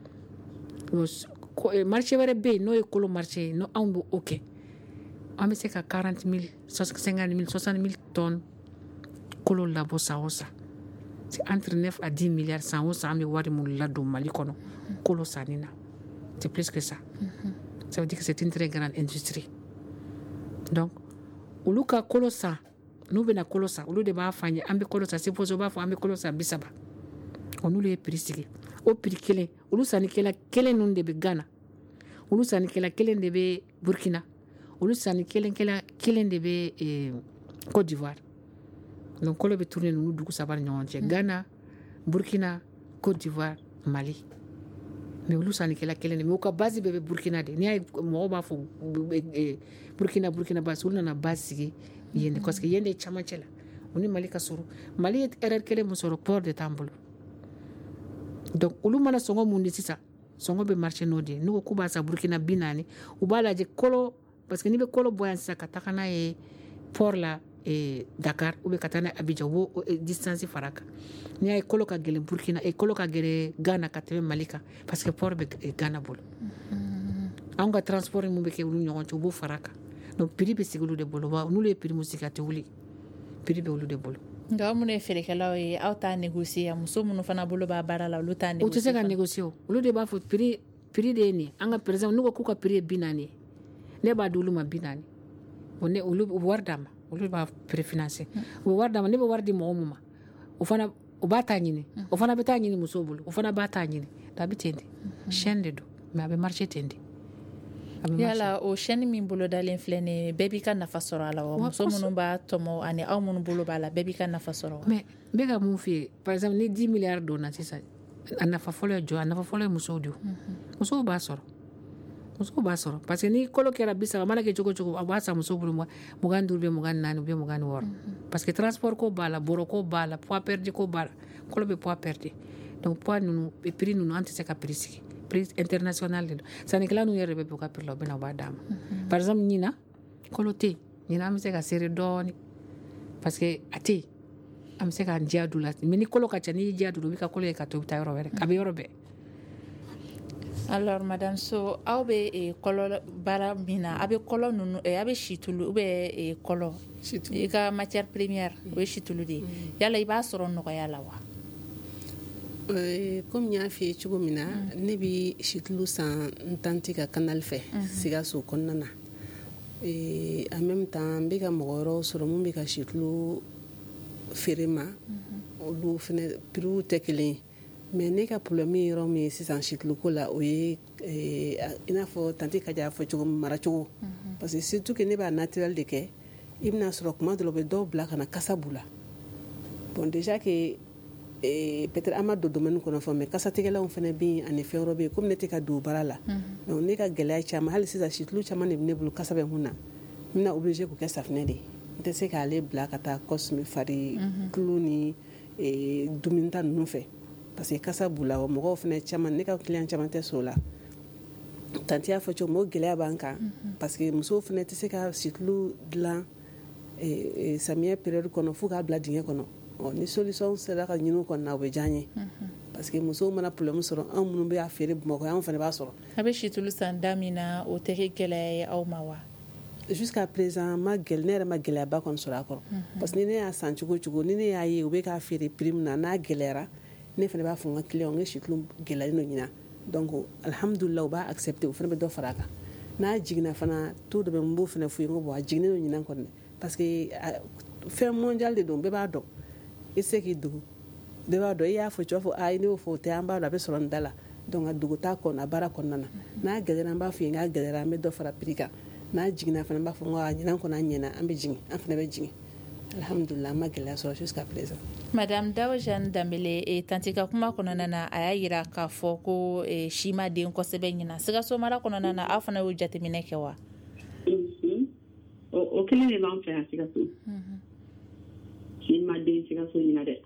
Speaker 6: marché wɛrɛ bɛ yen n'o ye kolo marché ye n'o anw bɛ o kɛ an bɛ se ka quarante mille cinquante mille soixante mille tonnes kolo labɔ san o san c'est entre neuf à dix milliards san o san an bɛ wari mun ladon Mali kɔnɔ kolo sanni na c'est plus que ça ça veut dire que c'est une très grande industrie donc olu ka kolo san n'u bɛna kolo san olu de b'a fɔ an ye an bɛ kolo san c'est possible u b'a fɔ an bɛ kolo san bi saba o n'olu ye prix sigi o prix kelen olu sannikɛla kelen ninnu de bɛ Ghana olu sannikɛla kelen de bɛ Burkina olu sanni kelen kelen de bɛ Côte d'Ivoire donc kolo bɛ tourner ninnu dugu saba ni ɲɔgɔn cɛ Ghana Burkina Côte d'Ivoire Mali mais olu sannikɛla kelen de mais u ka base bɛɛ bɛ Burkina de n'i y'a ye mɔgɔw b'a fɔ Burkina Burkina base olu nana base sigi yen de parce que yen de ye camancɛ la o ni Mali ka surun Mali ye erreur kelen min sɔrɔ port de t'an bolo donc olu mana sɔngɔ mun di sisan sɔngɔ bɛ marché n'o de ye n'u ko k'u b'a san Burkina bi naani u b'a lajɛ kolo parce que n'i bɛ kolo bɔ yan sisan ka taga n'a ye port la Dakar ou bien ka taa n'a ye Abidjan u b'o distance fara kan n'i y'a ye kolo ka gɛlɛn Burkina kolo ka gɛlɛn Ghana ka tɛmɛ Mali kan parce que port bɛ Ghana bolo anw ka transport mun bɛ kɛ olu ɲɔgɔn cɛ u b'o fara kan donc prix bɛ sigi olu de bolo wa n'olu ye prix mun sigi a tɛ wuli prix bɛ olu de bolo
Speaker 5: nka aw minnu ye feerekɛlaw ye aw t'a négocier muso minnu fana bolo b'a baara la olu t'a négocier.
Speaker 6: o tɛ se ka négocier o olu de b'a fɔ prix prix de ye nin an ka par exemple n'u ko k'u ka prix ye bi naani ye ne b'a di olu ma bi naani o ne olu u bɛ wari d'a ma olu b'a préfinancer u bɛ wari d'a ma ne bɛ wari di mɔgɔ min ma o fana o b'a ta ɲini o fana bɛ taa ɲini musow bolo o fana b'a ta ɲini a bɛ ten de chaîne de don mais a bɛ marcher ten de.
Speaker 5: yala o chaîne min bolo dalen filɛ nin ye bɛɛ b'i ka nafa sɔrɔ a la wa muso minnu b'a tɔmɔ ani aw minnu bolo b'a la bɛɛ b'i ka nafa sɔrɔ wa.
Speaker 6: mais n bɛ ka mun f'i ye par exemple ni dix milliards donna sisan a nafa fɔlɔ ye jɔ a nafa fɔlɔ ye musow de ye musow b'a sɔrɔ musow b'a sɔrɔ parce que ni kolo kɛra bi saba mana kɛ cogo cogo a b'a san musow bolo mugan duuru bɛ mugan naani u bɛ mugan ni wɔɔrɔ parce que transport ko b'a la bɔrɔ ko b'a la poids perdu ko b'a la kolo bɛ poids perdu donc poids ninnu prix ninnu an tɛ se ka prix sigi prix international de don sannikɛla ninnu yɛrɛ de bɛ bɛn u ka prix la u bɛ na u b'a d'a ma par exemple ɲina kolo tɛ yen ɲina an bɛ se ka seere dɔɔni parce que a tɛ yen an bɛ se k'an diya du la mais ni kolo ka ca n'i y'i diya du la u bɛ ka kolo ye ka to i bɛ taa yɔrɔ wɛrɛ a bɛ yɔrɔ bɛɛ.
Speaker 5: alors madame So aw bɛ e, kɔlɔ baara min na a bɛ kɔlɔ ninnu e, a bɛ situlu ou bien e, kɔlɔ i ka matière première o ye situlu de ye yala i b'a sɔrɔ nɔgɔya la wa.
Speaker 2: komi n y'a f'i ye cogo min na ne bɛ situlu san n tanti ka canal fɛ Sikaso kɔnɔna na en même temps n bɛ ka mɔgɔ wɛrɛw sɔrɔ mun bɛ ka situlu feere ma olu fana prix tɛ kelen ye mais ne ka problème ye yɔrɔ min ye sisan situluko la o ye i n'a fɔ tanti Kaja y'a fɔ cogo min maracogo parce que surtout que ne b'a naturel de kɛ i bɛna sɔrɔ kuma dɔ la u bɛ dɔw bila ka na kasa b'u la bon déjà que eh, peut-être an ma don domaine kɔnɔ fɔ mais kasatigɛlanw fana bɛ yen ani fɛn wɛrɛ bɛ yen komi ne tɛ ka don baara la donc ne ka gɛlɛya caman hali sisan situlu caman de bɛ ne bolo kasa bɛ mun na n bɛna obligé k'o kɛ safunɛ de ye n tɛ se k'ale bila ka taa kɔsimi fari tulu ni dumunita ninnu fɛ parce que kasa b'u la wa mɔgɔw fana caman ne ka client caman tɛ sɔn o la tanti y'a fɔ cogo min o gɛlɛya b'an kan parce que musow fana tɛ se ka situlu dilan samiyɛ période kɔnɔ fo k'a bila dingɛ kɔnɔ ni solution sera ka ɲini o kɔnɔna o bɛ diya n ye parce que musow mana problème sɔrɔ anw minnu bɛ a feere Bamakɔ anw fana b'a sɔrɔ.
Speaker 5: a bɛ situlu san da min na o tɛ kɛ gɛlɛya ye aw ma wa.
Speaker 2: jusqu'à présent ma gɛlɛ ne yɛrɛ ma gɛlɛyaba kɔni sɔrɔ a kɔrɔ parce que ni ne y'a san cogo cogo ni ne y'a ye u bɛ k'a feere prix min na n'a gɛlɛyara ne fana b'a fɔ n ka client n ka situlu gɛlɛyalen don ɲina donc alhamdulillah u b'a accepter u fana bɛ dɔ fara a kan n'a jiginna fana taux dɔ bɛ n b'o fana f'u ye n ko bon a jiginnen don ɲina kɔni parce que fɛn mondial de don bɛɛ b'a dɔn i tɛ se k'i dogo bɛɛ b'a dɔn i y'a fɔ cogo fɔ a ne y'o fɔ o tɛ an b'a dɔn a bɛ sɔrɔ nin da la donc a dogo t'a kɔnɔ a baara kɔnɔna na n'a gɛlɛyara an b'a fɔ n k'a gɛlɛyara an bɛ dɔ fara prix kan n'a jiginna fana n b'a fɔ n ko a ɲinan kɔnɔ an ɲɛna an bɛ jigin an fana bɛ jigin alhamdulillah an ma gɛlɛya sɔrɔ jusqu'à présent.
Speaker 5: madame Dawo Jeanne Dambele e tanti ka kuma kɔnɔna na a y'a jira k'a fɔ ko e, si ma den kosɛbɛ ɲina Sikaso mara kɔnɔna na aw fana y'o jateminɛ kɛ wa.
Speaker 4: o kelen de b'an fɛ yan Sikaso si ma den Sikaso ɲina dɛ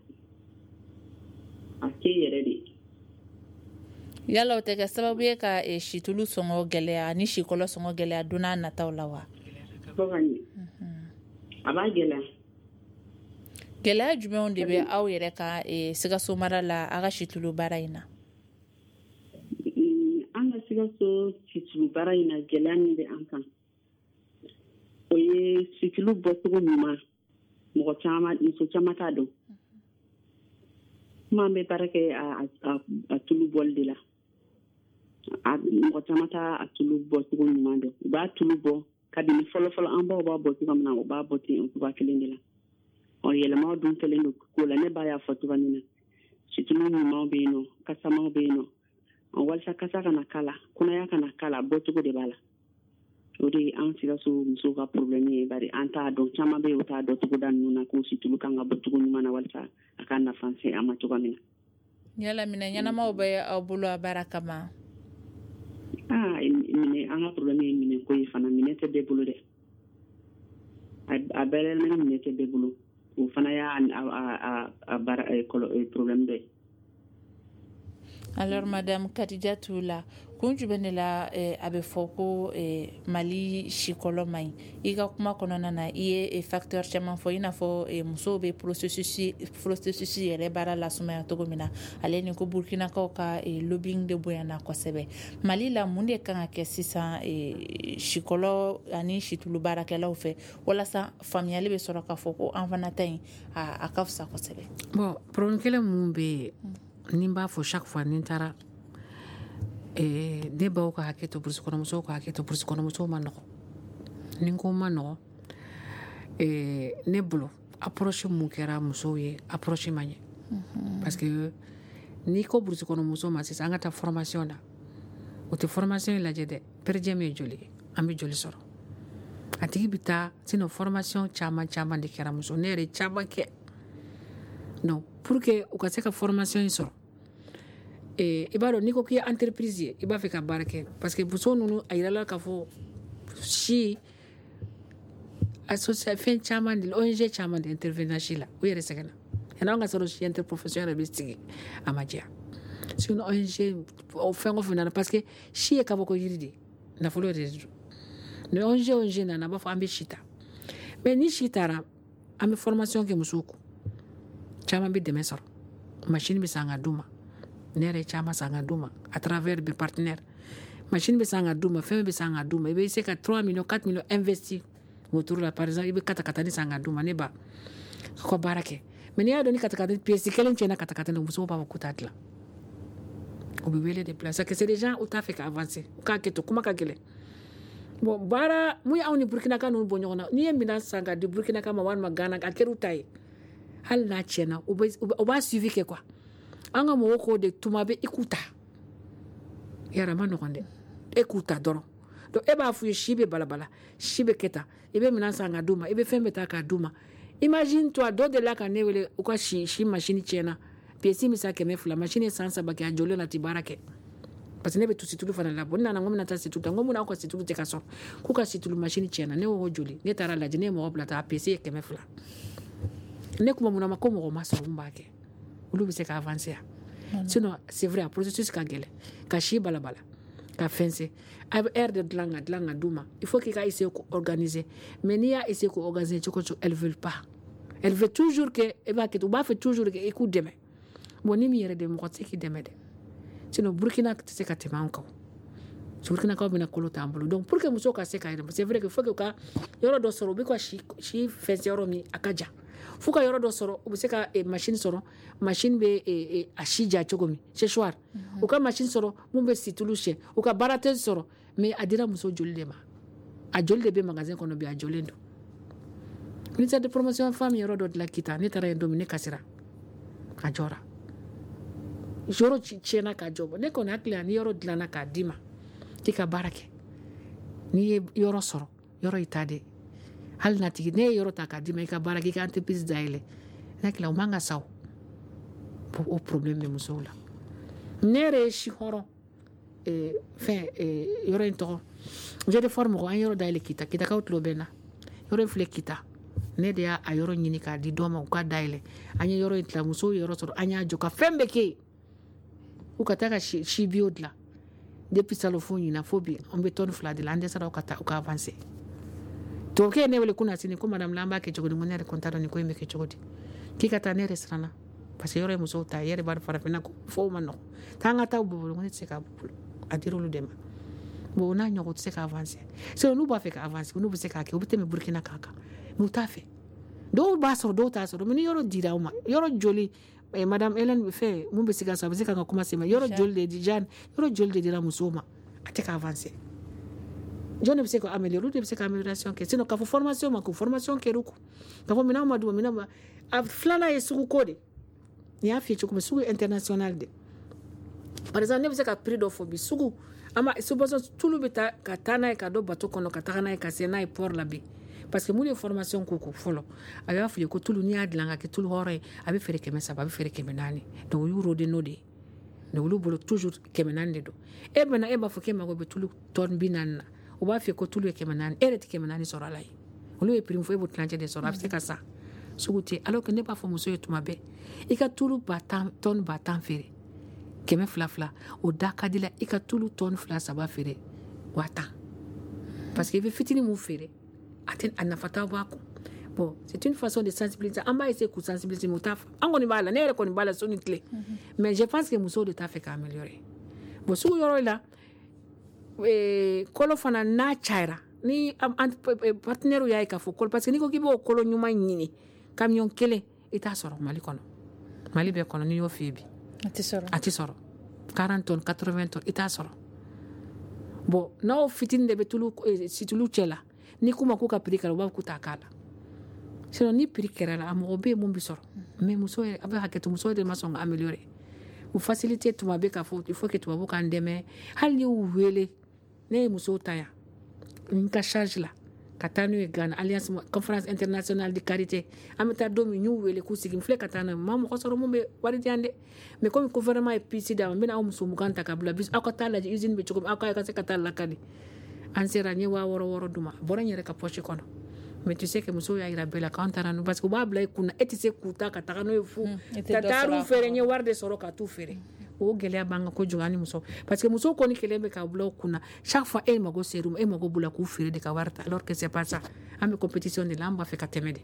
Speaker 4: a tɛ yɛrɛ de.
Speaker 5: yala o tɛ kɛ sababu ye ka e, situlu sɔngɔ gɛlɛya ni sikɔlɔ sɔngɔ gɛlɛya don n'a nataw la wa.
Speaker 4: fo ka ɲɛ a b'a gɛlɛya.
Speaker 5: gɛlɛya jumɛnw de bɛ aw yɛrɛ ka e, Sikaso mara la a ka situlu baara in na.
Speaker 4: an ka Sikaso situlu baara in na gɛlɛya min bɛ an kan o ye situlu bɔcogo ɲuman mɔgɔ caman muso caman t'a dɔn. kuma bɛ baara kɛ a tulu bɔli de la mɔgɔ caman t'a a tulu bɔcogo ɲuman dɔn u b'a tulu bɔ kabini fɔlɔfɔlɔ an baw b'a bɔ cogo min na u b'a bɔ ten o cogoya kelen de la ɔ yɛlɛmaw dun kɛlen don ko la ne b'a y'a fɔ cogoya min na situlu ɲumanw bɛ yen nɔ kasamaw bɛ yen nɔ ɔ walasa kasa kana k'a la kɔnɔya kana k'a la bɔcogo de b'a la o de ye an Sikaso musow ka problème ye bari an t'a dɔn caman bɛ yen o t'a dɔn cogoda ninnu na ko situlu kan ka bɔ cogo ɲuman na walasa a ka nafa se a ma cogoya min na.
Speaker 5: yala minɛ ɲɛnamaw bɛ aw bolo a baara kama.
Speaker 4: aa minɛ an ka problème ye minɛ ko ye fana minɛ tɛ bɛɛ bolo dɛ a bɛɛ ni minɛ tɛ bɛɛ bolo o fana y'a a baara problème dɔ ye.
Speaker 5: alors madame Kadijatu la kun jumɛn de la a bɛ fɔ ko Mali sikɔlɔ man ɲi i ka kuma kɔnɔna na i ye facteur caman fɔ i n'a fɔ musow bɛ processus processus yɛrɛ baara lasumaya cogo min na ale ni ko Burkinakaw ka lobbying de bonyana kosɛbɛ Mali la mun de kan ka kɛ sisan sikɔlɔ ani situlu baarakɛlaw fɛ walasa faamuyali bɛ sɔrɔ k'a fɔ ko an fana ta in a ka fisa kosɛbɛ.
Speaker 6: Bon problème kelen mun bɛ yen ni n b'a fɔ chaque fois ni n taara ne baw ka hakɛ to burusi kɔnɔmusow ka hakɛ to burusi kɔnɔmusow ma nɔgɔ ni n ko ma nɔgɔ ne bolo approche mun kɛra musow ye approche ma ɲɛ parce que n'i ko burusi kɔnɔmusow ma sisan an ka taa formation na o tɛ formation lajɛ dɛ perdien min ye joli ye an bɛ joli sɔrɔ a tigi bɛ taa sinon formation caman caman de kɛra muso ne yɛrɛ caman kɛ donc pour que u ka se ka formation in sɔrɔ i b'a dɔn n'i ko k'i ye entreprise ye i b'a fɛ ka baara kɛ parce que muso ninnu a yirala k'a fɔ si fɛn caman de O N G caman de intervenir si la o yɛrɛ sɛgɛnna yanni an ka sɔrɔ si interprofessionnel bɛ sigi a ma diya sinon O N G o fɛn o fɛn nana parce que si ye kabako yiri de nafolo yɛrɛ de don ni O N G O N G nana a b'a fɔ an bɛ si ta mais ni si taara an bɛ formation kɛ musow kun caman bɛ dɛmɛ sɔrɔ machine bɛ san ka d'u ma ne yɛrɛ caman san ka d'u ma à travers des partenaires machine bɛ san ka d'u ma fɛn bɛ san ka d'u ma i bɛ se ka trois millions quatre millions investir autour la par exemple i bɛ katakata ni san ka d'u ma ne ba ka baara kɛ mais n'i y'a dɔn ni katakata pièce kelen tiɲɛna katakata la musow b'a fɔ k'u t'a dilan u bɛ wele de place que c'est des gens u t'a fɛ ka avancer u k'a kɛ to kuma ka gɛlɛn bon baara mun y'anw ni Burkinaka ninnu bɔ ɲɔgɔn na n'i ye minɛn san ka di Burkinaka ma walima Ghana a kɛra u ta ye hali n'a tiɲɛna u b'a suivi kɛ quoi an ka mɔgɔw k'o de tuma bɛ i k'u ta yɛrɛ ma nɔgɔn dɛ e k'u ta dɔrɔn donc e b'a f'u ye si bɛ balabala si bɛ kɛ tan i bɛ minɛn san ka d'u ma i bɛ fɛn bɛ ta k'a d'u ma imagine toi dɔ de la ka ne wele u ka si si machine tiɲɛna pièce min sa kɛmɛ fila machine ye san saba kɛ a jɔlen na ti baara kɛ parce que ne bɛ to situlu fana la bon n nana n ko bɛna taa situlu ta n ko mun na aw ka situlu tɛ ka sɔrɔ k'u ka situlu machine tiɲɛna ne ko joli ne taara lajɛ ne ye mɔgɔ bila ta a pièce ye kɛmɛ fila ne kuma mun na ma ko mɔgɔ ma sɔrɔ mun b'a kɛ olu bɛ se ka avancer yan sinon c'est vrai a processus ka gɛlɛn ka si balabala ka fɛnse a bɛ heure de dilan ka dilan ka d'u ma il faut qu'il ka essayer ko organiser mais n'i y'a essayer ko organiser cogo cogo elle veut pas elle veut toujours que e b'a kɛ u b'a fɛ toujours que i k'u dɛmɛ bon ni min yɛrɛ de mɔgɔ tɛ se k'i dɛmɛ dɛ sinon Burkina tɛ se ka tɛmɛ anw kan Burkinakaw bɛna kolo t'an bolo donc pour que musow ka se ka yɛrɛ c'est vrai que il faut que u ka yɔrɔ dɔ sɔrɔ u bɛ ka si si fɛnsɛ yɔrɔ min a ka jan f'u ka yɔrɔ dɔ sɔrɔ u bɛ se ka machine sɔrɔ machine bɛ a si ja cogo min séchoir u ka machine sɔrɔ mun bɛ situlu siyɛn u ka baarathèse sɔrɔ mais a dira muso joli de ma a joli de bɛ magasin kɔnɔ bi a jɔlen don ministère de promotion femme yɔrɔ dɔ dilan Kita ne taara yen don min ne kasira a jɔra yɔrɔ tiɲɛna k'a jɔ ne kɔni hakili la ni yɔrɔ dilanna k'a d'i ma k'i ka baara kɛ n'i ye yɔrɔ sɔrɔ yɔrɔ i ta de hali na tigi ne ye yɔrɔ ta k'a d'i ma i ka baara kɛ i ka entreprise dayɛlɛ ne hakili la o man ka sa o problème bɛ musow la ne yɛrɛ ye si hɔrɔn fɛn yɔrɔ in tɔgɔ je de forme mɔgɔ an yɔrɔ dayɛlɛ Kita Kitakaw tulo bɛ n na yɔrɔ in filɛ Kita ne de y'a yɔrɔ ɲini k'a di dɔ ma u ka dayɛlɛ an ye yɔrɔ in dilan musow ye yɔrɔ sɔrɔ an y'a jɔ ka fɛn bɛɛ kɛ yen u ka taa ka si bio dilan depuis salon fo ɲina fo bi an bɛ tonne fila de la an dɛsɛra u ka taa u ka avancer tubabukɛ ye ne wele kunna sini ko madame la an b'a kɛ cogo di ko ne yɛrɛ kɔni t'a dɔn nin ko in bɛ kɛ cogo di k'i ka taa ne yɛrɛ siranna parce que yɔrɔ ye musow ta ye yɛrɛ b'a dɔn farafinna ko fo ma nɔgɔ taa an ka taa u bolo ko ne tɛ se k'a bolo a dira olu de ma bon o n'a ɲɔgɔn tɛ se ka avancer sinon n'u b'a fɛ ka avancer n'u bɛ se k'a kɛ u bɛ tɛmɛ Burkina kan kan mais u t'a fɛ dɔw b'a sɔrɔ dɔw t'a sɔrɔ mais ni yɔrɔ dira aw ma yɔrɔ joli madame Hélène fɛ mun bɛ se ka sɔrɔ a bɛ se ka n ka kuma se ma yɔrɔ joli de di Jeanne yɔrɔ joli de dira musow ma a tɛ ka avancer jɔn de bɛ se ka améliorer olu de bɛ se ka amélioration kɛ sinon k'a fɔ formation ma ko formation kɛra u kun k'a fɔ minɛnw ma d'u ma minɛnw ma a filanan ye sugu ko de nin y'a f'i ye cogo min sugu international de par exemple ne bɛ se ka prix dɔ fɔ bi sugu an ma subvention tulu bɛ taa ka taa n'a ye ka don bateau kɔnɔ ka taga n'a ye ka se n'a ye port la bi parce que mun ye formation k'u kun fɔlɔ a y'a f'i ye ko tulu n'i y'a dilan ka kɛ tulu hɔrɔn ye a bɛ feere kɛmɛ saba a bɛ feere kɛmɛ naani donc o y'u rôder n'o de ye donc olu bolo toujours kɛmɛ naani de don e bɛna e b'a fɔ k'e mago bɛ tulu tonne bi naani na o b'a f'i ye ko tulu ye kɛmɛ naani e yɛrɛ tɛ kɛmɛ naani sɔrɔ a la yen olu ye prix fɔ e b'o tilancɛ de sɔrɔ a bɛ se ka sa sugu tɛ alors que ne b'a fɔ muso ye tuma bɛɛ i ka tulu ba tan tonne ba tan feere kɛmɛ fila fila o da ka di la i ka tulu tɔni fila saba feere waa tan parce que i bɛ fitinin mun feere a tɛ a nafa t'a bɔ a kun bon c'est une façon de sensibiliser an b'a essayer k'u sensibiliser mais u t'a fɛ an kɔni b'a la ne yɛrɛ kɔni b'a la so ni tile mais je pense que musow de t'a fɛ k'a améliorer bon sugu yɔrɔ la kolo fana n'a cayara ni partenaire y'a ye k'a fɔ kolo parce que n'i ko k'i b'o kolo ɲuman ɲini camion kelen i t'a sɔrɔ Mali kɔnɔ Mali bɛɛ kɔnɔ n'i y'o f'i ye bi
Speaker 5: a tɛ sɔrɔ
Speaker 6: a tɛ sɔrɔ quarante tonnes quatre-vingts tonnes i t'a sɔrɔ bon n'aw fitinin de bɛ tulu situlu cɛ la ni kuma k'u ka prix kɛra u b'a fɔ k'u t'a k'a la sinon ni prix kɛra la a mɔgɔ bɛ yen mun bɛ sɔrɔ mais muso yɛrɛ a bɛ hakɛ to muso de ma sɔn ka améliorer u facilité tuma bɛ k'a fɔ il faut que tubabu k'an dɛmɛ hali ni y'u wele ne ye musow ta yan n ka charge la ka taa n'u ye Ghana alliance conférence internationale de carité an bɛ taa don min n y'u wele k'u sigi n filɛ ka taa n'a ye ma mɔgɔ sɔrɔ mun bɛ wari di yan dɛ mais comme gouvernement ye pisi d'a ma n bɛna aw muso mugan ta ka bila bis aw ka taa lajɛ usine bɛ cogo min aw ka se ka taa lakali an sera n ye waa wɔɔrɔ wɔɔrɔ d'u ma a bɔra n yɛrɛ ka poche kɔnɔ mais tu sais que musow y'a yira bɛɛ la k'an taara n'u parce que u b'a bila i kunna e tɛ se k'u ta ka taga n'o ye fu ka taa n'u feere n ye wari de sɔrɔ ka t'u feere o gɛlɛya b'an kan kojugu ani muso parce que musow kɔni kelen bɛ k'a bila u kunna chaque fois e mago ser'u ma e mago b'u la k'u feere de ka wari ta alors que c'est pas ça an bɛ compétition de la an b'a fɛ ka tɛmɛ de.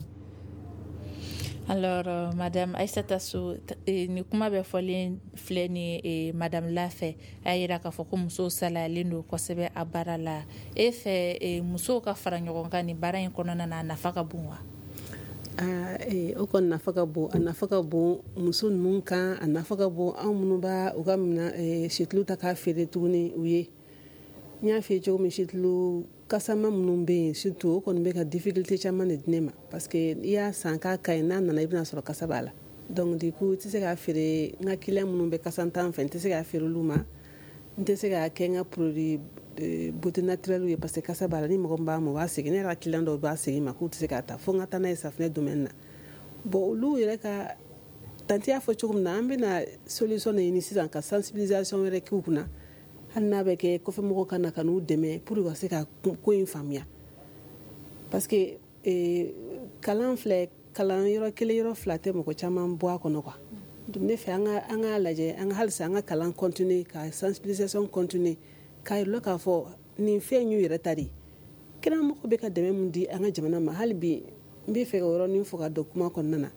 Speaker 5: Alors, euh, Madame Aïssata Sow, ni kuma bɛ fɔlen filɛ ni eh, Madame Lafɛ a yira k'a fɔ ko musow salayalen don kosɛbɛ a baara la e fɛ eh, musow ka fara ɲɔgɔn kan ni baara in kɔnɔna na a nafa ka bon wa?
Speaker 2: Ah, eh, o kɔni nafa ka bon a nafa ka bon muso ninnu kan a nafa ka bon anw minnu b'a u ka mina eh, situlu ta k'a feere tuguni u ye n y'a f'i ye cogo min situlu kasama minnu bɛ yen surtout o kɔni bɛ ka difficulté caman de di ne ma parce que i y'a san k'a ka ɲi n'a nana i bɛna sɔrɔ kasa b'a la donc du coup n tɛ se k'a feere n ka client minnu bɛ kasa tan fɛ n tɛ se k'a feere olu ma n tɛ se k'a kɛ n ka produit beauté naturelle ye parce que kasa b'a la ni mɔgɔ min b'a ma o b'a segin ne yɛrɛ ka client dɔw b'a segin ma k'u tɛ se k'a ta fo n ka taa n'a ye safunɛ domaine na bon olu yɛrɛ ka tanti y'a fɔ cogo min na an bɛna solution de ɲini sisan ka sensibilisation wɛrɛ k'u kunna hali n'a bɛ kɛ kɔfɛmɔgɔw ka na ka n'u dɛmɛ pour ka se ka ko in faamuya parce que kalan filɛ kalan yɔrɔ kelen yɔrɔ fila tɛ mɔgɔ caman bɔ a kɔnɔ quoi donc ne fɛ an ka an ka lajɛ an ka halisa an ka kalan continuer ka sensibilisation continuer k'a yir'u la k'a fɔ nin fɛn y'u yɛrɛ ta de kɛnɛmamɔgɔw bɛ ka dɛmɛ min di an ka jamana ma hali bi n bɛ fɛ ka yɔrɔnin fɔ ka don kuma kɔnɔna na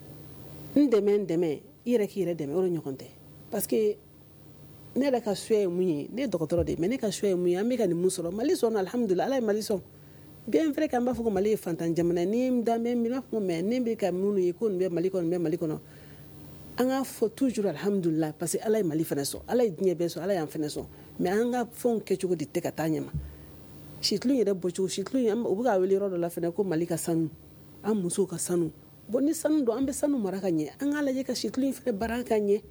Speaker 2: n dɛmɛ n dɛmɛ i yɛrɛ k'i yɛrɛ dɛmɛ o de ɲɔgɔn tɛ parce que ne yɛrɛ ka suya ye mun ye ne ye dɔgɔtɔrɔ de mais ne ka suya ye mun ye an bɛ ka nin mun sɔrɔ Mali sɔn alhamdulillah Ala ye Mali sɔn bien vrai k'an b'a fɔ ko Mali ye fantan jamana ni n da mɛ n b'a fɔ ko mais ne bɛ ka minnu ye ko nin bɛ Mali kɔnɔ nin bɛ Mali kɔnɔ an ka fɔ toujours alhamdulillah parce que Ala ye Mali fana sɔn Ala ye diɲɛ bɛɛ sɔn Ala y'an fana sɔn mais an ka fɛnw kɛcogo de tɛ ka taa ɲɛma situlu yɛrɛ bɔcogo situlu u bɛ ka wele yɔrɔ dɔ la fana ko Mali ka sanu an musow ka sanu bon ni sanu don an bɛ sanu mara ka ɲɛ an k'a lajɛ ka situlu in fana baara ka ɲɛ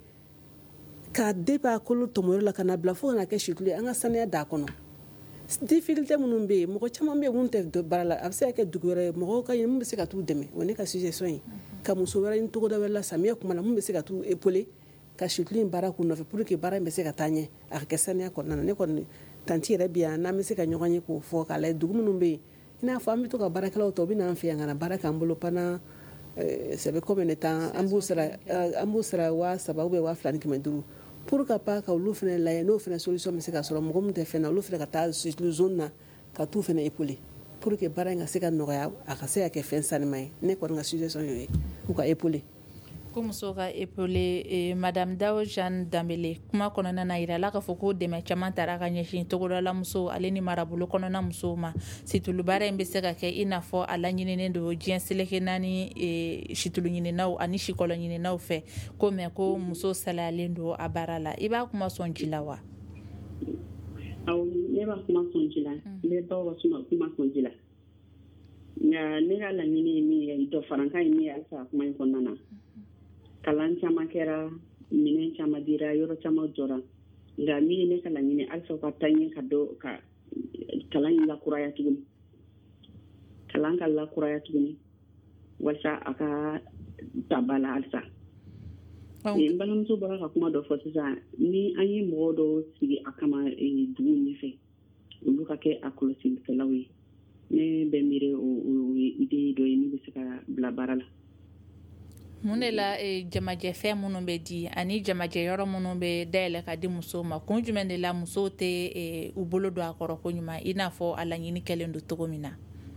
Speaker 2: ka deba kolo tɔmɔyɔrɔ la ka na bila fo ka na kɛ situlu ye an ka sanuya d'a kɔnɔ difficulté minnu bɛ yen mɔgɔ caman bɛ yen minnu tɛ baara la a bɛ se ka kɛ dugu wɛrɛ ye mɔgɔw ka ɲɛ mun bɛ se ka t'u dɛmɛ o ne ka suggestion ye ka muso wɛrɛ ɲini togoda wɛrɛ la samiyɛ kuma na mun bɛ se ka t'u épauler ka situlu in baara k'u nɔfɛ pour que baara in bɛ se ka taa ɲɛ a ka kɛ sanuya kɔnɔna na ne kɔni tanti yɛrɛ bi yan n'an bɛ se ka ɲɔgɔn ye k'o fɔ k'a lajɛ dugu minnu bɛ yen i n'a fɔ an bɛ to ka baarakɛlaw ta u bɛ n'an fɛ yan ka na baara k'an bolo pendant ça fait combien de temps an b'u sara an b'u sara waa saba ou bien waa fila ni kɛmɛ duuru pour ka pa ka olu fana lajɛ n'o fana solution bɛ se ka sɔrɔ mɔgɔ min tɛ fɛn na olu fana ka taa situlu zone na ka t'u fana épauler pour que baara in ka se ka nɔgɔya a ka se ka kɛ fɛn sanima ye ne kɔni ka suggestion y'o ye u ka épauler
Speaker 5: ko muso ka épauler eh, Madame Dawo Jeanne Dambele kuma kɔnɔna na yira la k'a fɔ ko dɛmɛ caman taara ka ɲɛsin togodala muso ale ni marabolo kɔnɔna musow ma situlu baara in bɛ se ka kɛ i n'a fɔ a laɲininen don diɲɛ seleke naani eh, situlu ɲininaw ani sikɔlɔ ɲininaw fɛ ko mɛ ko muso salayalen don a baara la i b'a kuma sɔn ji la wa?
Speaker 4: Aw ne b'a kuma sɔn ji la ne baw b'a kuma sɔn ji la nka ne ka laɲini ye min ye dɔ fara n kan ye min ye halisa kuma in kɔnɔna na kalan caman kɛra minɛn caman dira yɔrɔ caman jɔra nka min ye ne ka laɲini halisa ka taa ɲɛ ka dɔ ka kalan in lakuraya tuguni kalan ka lakuraya tuguni walasa a ka ta ba la halisa n balimamuso bɔra ka kuma dɔ fɔ sisan ni an ye mɔgɔ dɔw sigi a kama dugu ɲɛfɛ olu ka kɛ a kɔlɔsilikɛlaw ye ne bɛ miiri o ye idée dɔ ye min bɛ se ka bila baara la.
Speaker 5: mun de la jamajɛ fɛn minnu bɛ di ani jamajɛ yɔrɔ minnu bɛ dayɛlɛ ka di musow ma kun jumɛn de la musow tɛ u bolo don a kɔrɔ ko ɲuman i n'a fɔ a laɲini kɛlen don cogo min na.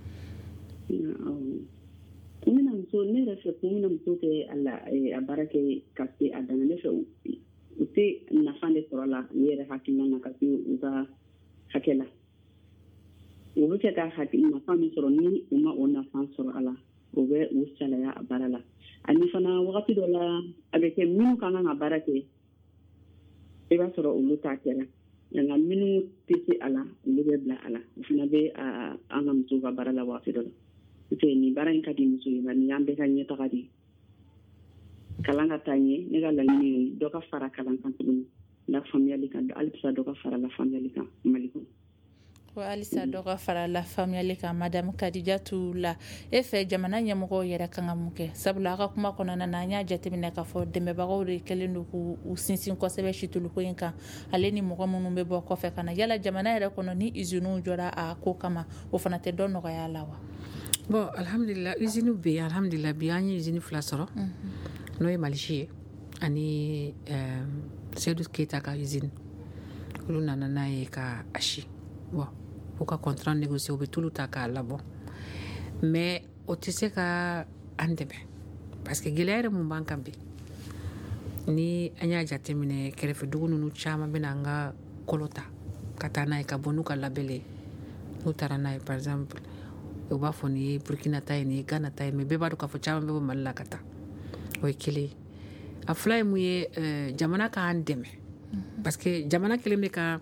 Speaker 4: kun bɛna muso ne yɛrɛ fɛ kun bɛna muso tɛ a baara kɛ ka se a dan ne fɛ u tɛ nafa de sɔrɔ a la ne yɛrɛ hakilina na ka se u ka hakɛ la u bɛ fɛ ka hakili nafa min sɔrɔ ni u ma o nafa sɔrɔ a la o bɛ u salaya a baara la ani fana wagati dɔ la a bɛ kɛ minnu kan ka baara kɛ i b'a sɔrɔ olu t'a kɛra nka minnu tɛ se a la olu bɛ bila a la u fana bɛ an ka musow ka baara la wagati dɔ la nin baara in ka di muso ye nka nin y'an bɛɛ ka ɲɛtaga de ye kalan ka taa ɲɛ ne ka laɲini ye dɔ ka fara kalan kan tuguni la faamuyali kan halisa dɔ ka fara la faamuyali kan mali kɔnɔ.
Speaker 5: ko halisa dɔ ka fara la faamuyali kan madame Kadijatu la e fɛ jamana ɲɛmɔgɔw yɛrɛ kan ka mun kɛ sabula a ka kuma kɔnɔna na an y'a jateminɛ k'a fɔ dɛmɛbagaw de kɛlen don k'u sinsin kosɛbɛ situluko in kan ale ni mɔgɔ minnu bɛ bɔ kɔfɛ ka na yala jamana yɛrɛ kɔnɔ ni usines jɔra a ko kama o fana tɛ dɔ nɔgɔya la wa.
Speaker 6: bon alhamdulillah usines bɛ yen alhamdulillah bi an ye usine fila sɔrɔ n'o ye Malisi ye ani Seydou Keita ka usine olu nana n'a ye ka asi bon u ka contrat négocier u bɛ tulu ta k'a labɔ mais o tɛ se ka an dɛmɛ parce que gɛlɛya yɛrɛ mun b'an kan bi ni an y'a jateminɛ kɛrɛfɛ dugu ninnu caman bɛ na an ka kolo ta ka taa n'a ye ka bɔ n'u ka labɛn ye n'u taara n'a ye par exemple u b'a fɔ nin ye Burkina ta ye nin ye Ghana ta ye mais bɛɛ b'a dɔn k'a fɔ caman bɛ bɔ Mali la ka taa o ye kelen ye a fila ye mun ye jamana k'an dɛmɛ parce que jamana kelen bɛ ka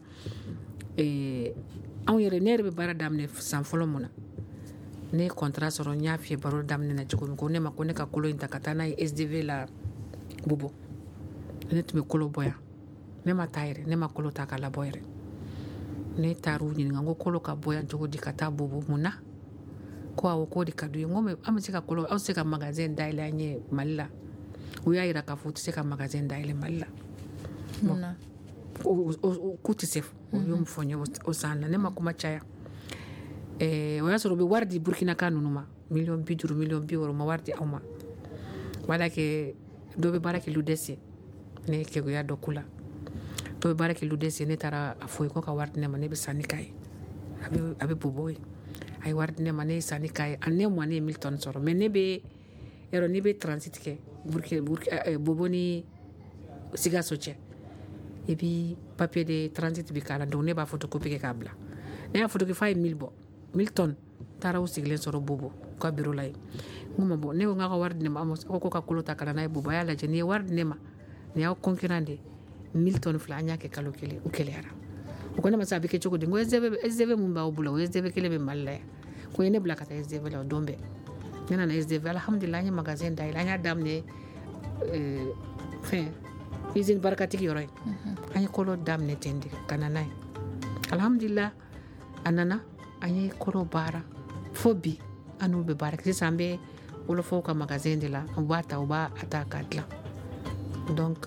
Speaker 6: anw yɛrɛ ne yɛrɛ bɛ baara daminɛ san fɔlɔ mun na ne ye contrat sɔrɔ n y'a f'i ye baro daminɛ na cogo min ko ne ma ko ne ka kolo in ta ka taa n'a ye S D V la Bobo ne tun bɛ kolo bɔ yan ne ma taa yɛrɛ ne ma kolo ta ka labɔ yɛrɛ ne taar'u ɲininka ko kolo ka bɔ yan cogo di ka taa Bobo mun na ko awɔ k'o de ka d'u ye n ko mais an bɛ se ka kolo aw tɛ se ka magasin dayɛlɛ an ye Mali la u y'a jira k'a fɔ u tɛ se ka magasin dayɛlɛ Mali la bon k'u tɛ se o ye mun fɔ n ye o san na ne ma kuma caya o y'a sɔrɔ u bɛ wari di Burkinaka ninnu ma miliyɔn bi duuru miliyɔn bi wɔɔrɔ u ma wari di aw ma wala kɛ dɔ bɛ baara kɛ Ludes ye ne ye kɛgoya dɔ k'u la dɔ bɛ baara kɛ Ludes ye ne taara a fɔ ye ko ka wari di ne ma ne bɛ sanni k'a ye a bɛ Bobo ye a ye wari di ne ma ne ye sanni k'a ye ne mɔne ye mille tonnes sɔrɔ mais ne bɛ yɔrɔ ne bɛ transit kɛ Bobo ni Sikaso cɛ et puis papier de transit bi k'a la donc ne b'a photocopie kɛ k'a bila ne y'a photocopie f'a ye mille bɔ mille tonnes taara u sigilen sɔrɔ Bobo ka bureau la ye n ko ma bɔ ne ko n k'a ka wari di ne ma a ko ka kolo ta ka na n'a ye Bobo a y'a lajɛ nin ye wari di ne ma nin y'aw concurrent de mille tonnes fila an y'a kɛ kalo kelen u kɛlɛyara u ko ne ma se a bɛ kɛ cogo di n ko S D V S D V mun b'aw bolo o S D V kelen bɛ Mali la yan ko ye ne bila ka taa S D V la o don bɛɛ ne nana S D V alhamdulillah an ye magasin dayɛlɛ an y'a daminɛ fɛn usine barakatigi yɔrɔ ye an ye kolo daminɛ ten de ka na n'a ye alhamdulillah a nana an ye kolo baara fo bi an n'u bɛ baara kɛ sisan an bɛ wolofaw ka magasin de la u b'a ta u b'a ta k'a dilan donc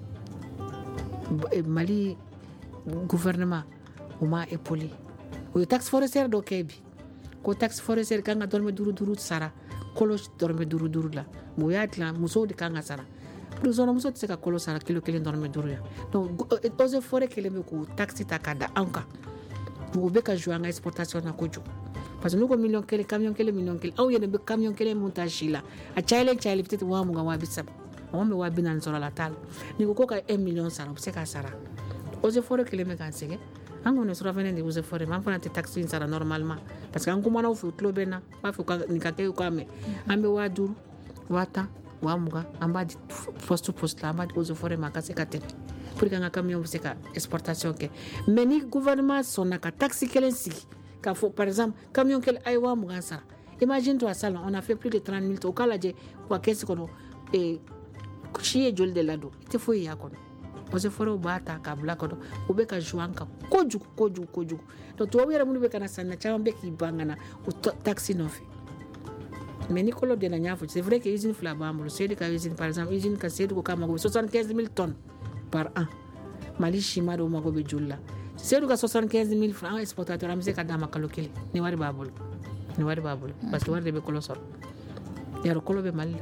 Speaker 6: Mali gouvernement u m'a épaulé o ye taxe forestière dɔ kɛ bi ko taxe forestière kan ka dɔrɔmɛ duuru duuru sara kolo dɔrɔmɛ duuru duuru la mais o y'a dilan musow de kan ka sara prisonnier muso tɛ se ka kolo sara kilo kelen dɔrɔmɛ duuru ya donc eaux et forêts kelen bɛ k'o taxe ta k'a da anw kan o bɛ ka jouer an ka exportation na kojugu parce que n'u ko miliyɔn kelen camion kelen miliyɔn kelen aw yɛrɛ bɛ camion kelen mun ta si la a cayalen cayalen peut-être waa mugan waa bi saba mɔgɔ bɛ waa bi naani sɔrɔ la t'a la n'i ko ko ka un million sara o bɛ se k'a sara eaux et forêts kelen bɛ k'an sɛgɛn an kɔni surafana de eaux et forêts mais an fana tɛ taxe in sara normalement parce que an kumana u fɛ u tulo bɛ n na u b'a fɛ nin ka kɛ u k'a mɛn an bɛ waa duuru waa tan waa mugan an b'a di poste poste la an b'a di eaux et forêts ma a ka se ka tɛmɛ pour que an ka camion bɛ se ka exportation kɛ mais ni gouvernement sɔnna ka taxe kelen sigi k'a fɔ par exemple camion kelen a ye waa mugan sara imagine toi ça on a fait plus de trente mille o k'a lajɛ u ka kɛsi kɔnɔ si ye joli de ladon i tɛ foyi y'a kɔnɔ eaux et forêts b'a ta k'a bila kɔnɔ u bɛ ka jouer an kan kojugu kojugu kojugu donc tubabu yɛrɛ minnu bɛ ka na sanni na caman bɛ k'i ban ka na o taxe nɔfɛ mais ni kolo de la n y'a fɔ c'est vrai que usine fila b'an bolo Seydou ka usine par exemple usine ka Seydou ko k'a mago bɛ soixante-quinze mille tonnes par an Mali ciment dɔw mago bɛ joli la Seydou ka soixante-quinze mille francs an exportateur an bɛ se ka d'a ma kalo kelen ni wari b'a bolo ni wari b'a bolo parce que wari de bɛ kolo sɔrɔ yarɔ kolo bɛ Mali la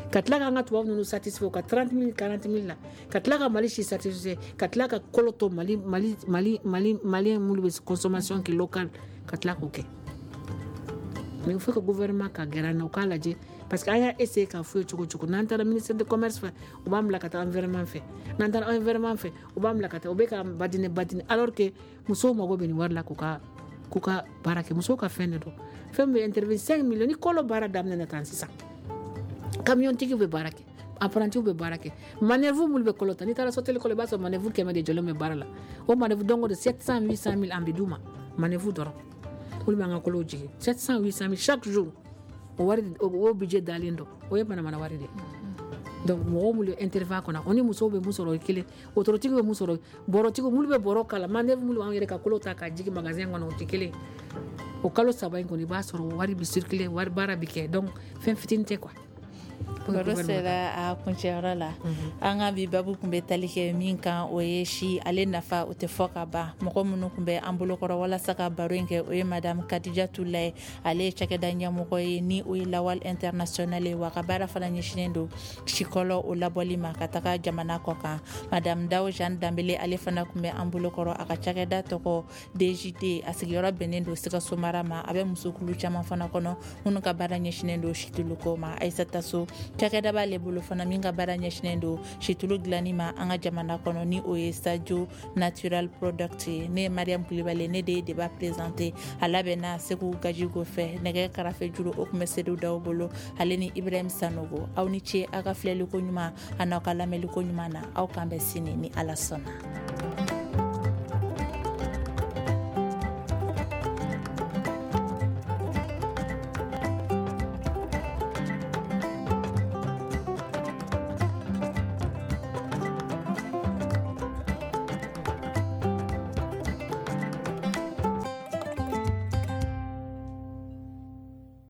Speaker 6: ka tila k'an ka tubabu ninnu satisfait u ka trente mille quarante mille la ka tila ka mali si satisfait ka tila ka kolo to mali mali mali mali malien minnu bɛ consommation kɛ local ka tila k'o kɛ mais il faut que gouvernement ka gɛrɛ an na u k'a lajɛ parce que an y'a essayer k'a fɔ ye cogo cogo n'an taara ministère de commerce fɛ u b'an bila ka taa environnement fɛ n'an taara environnement fɛ u b'an bila ka taa u bɛ ka badinɛ badinɛ alors que musow mago bɛ nin wari la k'u ka k'u ka baara kɛ musow ka fɛn de don fɛn min bɛ intervenir cinq millions ni kolo baara daminɛna tan sisan camion tigi bɛ baara kɛ apprentiw bɛ baara kɛ manœuvre minnu bɛ kolo ta n'i taara soteli kolo i b'a sɔrɔ manœuvre kɛmɛ de jɔlen bɛ baara la o manœuvre don o don sept cent huit cent mille an bɛ d'u ma manœuvre dɔrɔn olu b'an ka kolow jigin sept cent huit cent mille chaque jour o wari o budget dalen don o ye manamana wari de donc mɔgɔw minnu intervient kɔnɔ o ni musow bɛ mun sɔrɔ o ye kelen wotorotigi bɛ mun sɔrɔ bɔrɔtigi minnu bɛ bɔrɔ kala manœuvre minnu b'an yɛrɛ ka kolo ta ka jigin magasin kɔnɔ o tɛ kelen o kalo saba in kɔni i b'a sɔrɔ wari bɛ circuler wari baara bɛ kɛ donc fɛn fitinin tɛ quoi.
Speaker 5: baro sera a kuncɛyɔrɔ la an ka bi babu kun bɛ tali kɛ min kan o ye si ale nafa o tɛ fɔ ka ban mɔgɔ minnu kun bɛ an bolokɔrɔ walasa ka baro in kɛ o ye madame Kadija Tulaye ale ye cakɛda ɲɛmɔgɔ ye ni o ye Lawal International ye wa ka baara fana ɲɛsinnen don sikɔlɔ o labɔli ma ka taga jamana kɔ kan madame Dawo Jeanne Dambele ale fana kun bɛ an bolokɔrɔ a ka cakɛda tɔgɔ D J D a sigiyɔrɔ bɛnnen don Sikaso mara ma a bɛ musokulu caman fana kɔnɔ minnu ka baara ɲɛsinnen don situluko ma Aissata So cakɛda b'ale bolo fana min ka baara ɲɛsinnen don situlu dilanni ma an ka jamana kɔnɔ ni o ye Sadio Natural Product ye ne ye Mariam Kulibali ne de ye débat présenté a labɛnna Segu Gajigo fɛ nɛgɛ karafe juru o kun bɛ Seydou Daw bolo ale ni Ibrahim Sanogo aw ni ce aw ka filɛliko ɲuman a n'aw ka lamɛnliko ɲuman na aw k'an bɛ sini ni Ala sɔnna.